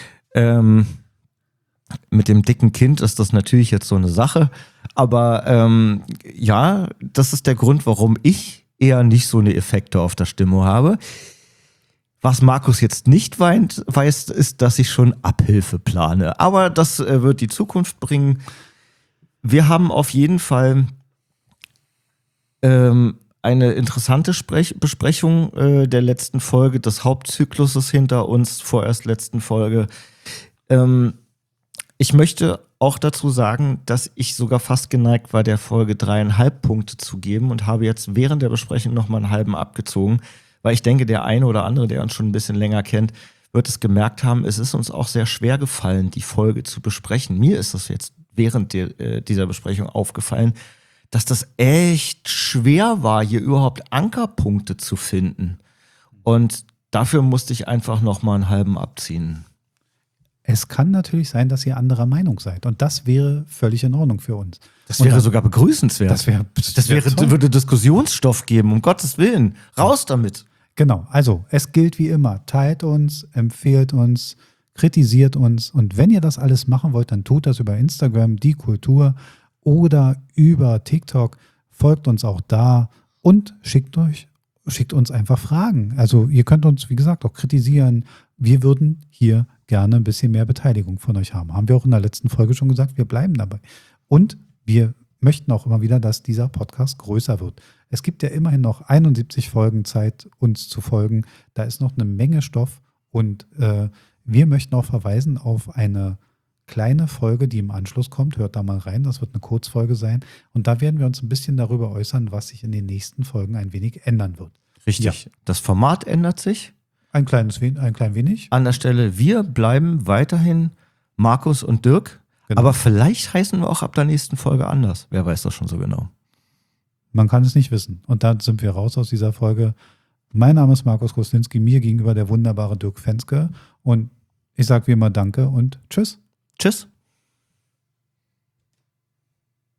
mit dem dicken Kind ist das natürlich jetzt so eine Sache. Aber ja, das ist der Grund, warum ich eher nicht so eine Effekte auf der Stimme habe. Was Markus jetzt nicht weiß, ist, dass ich schon Abhilfe plane. Aber das wird die Zukunft bringen. Wir haben auf jeden Fall eine interessante Besprechung der letzten Folge, des Hauptzykluses hinter uns, vorerst letzten Folge. Ich möchte auch dazu sagen, dass ich sogar fast geneigt war, der Folge 3,5 Punkte zu geben und habe jetzt während der Besprechung nochmal einen halben abgezogen, weil ich denke, der eine oder andere, der uns schon ein bisschen länger kennt, wird es gemerkt haben, es ist uns auch sehr schwer gefallen, die Folge zu besprechen. Mir ist es jetzt während dieser Besprechung aufgefallen, dass das echt schwer war, hier überhaupt Ankerpunkte zu finden. Und dafür musste ich einfach nochmal einen halben abziehen. Es kann natürlich sein, dass ihr anderer Meinung seid. Und das wäre völlig in Ordnung für uns. Das wäre sogar begrüßenswert. Das würde Diskussionsstoff geben, um Gottes Willen. Raus damit. Genau, also es gilt wie immer. Teilt uns, empfehlt uns, kritisiert uns. Und wenn ihr das alles machen wollt, dann tut das über Instagram, die Kultur, oder über TikTok. Folgt uns auch da und schickt uns einfach Fragen. Also ihr könnt uns, wie gesagt, auch kritisieren. Wir würden hier gerne ein bisschen mehr Beteiligung von euch haben. Haben wir auch in der letzten Folge schon gesagt, wir bleiben dabei. Und wir möchten auch immer wieder, dass dieser Podcast größer wird. Es gibt ja immerhin noch 71 Folgen Zeit, uns zu folgen. Da ist noch eine Menge Stoff und wir möchten auch verweisen auf eine kleine Folge, die im Anschluss kommt. Hört da mal rein, das wird eine Kurzfolge sein. Und da werden wir uns ein bisschen darüber äußern, was sich in den nächsten Folgen ein wenig ändern wird. Richtig. Ja. Das Format ändert sich. Ein klein wenig. An der Stelle, wir bleiben weiterhin Markus und Dirk. Genau. Aber vielleicht heißen wir auch ab der nächsten Folge anders. Wer weiß das schon so genau. Man kann es nicht wissen. Und dann sind wir raus aus dieser Folge. Mein Name ist Markus Koslinski, mir gegenüber der wunderbare Dirk Fenske. Und ich sage wie immer Danke und Tschüss. Tschüss.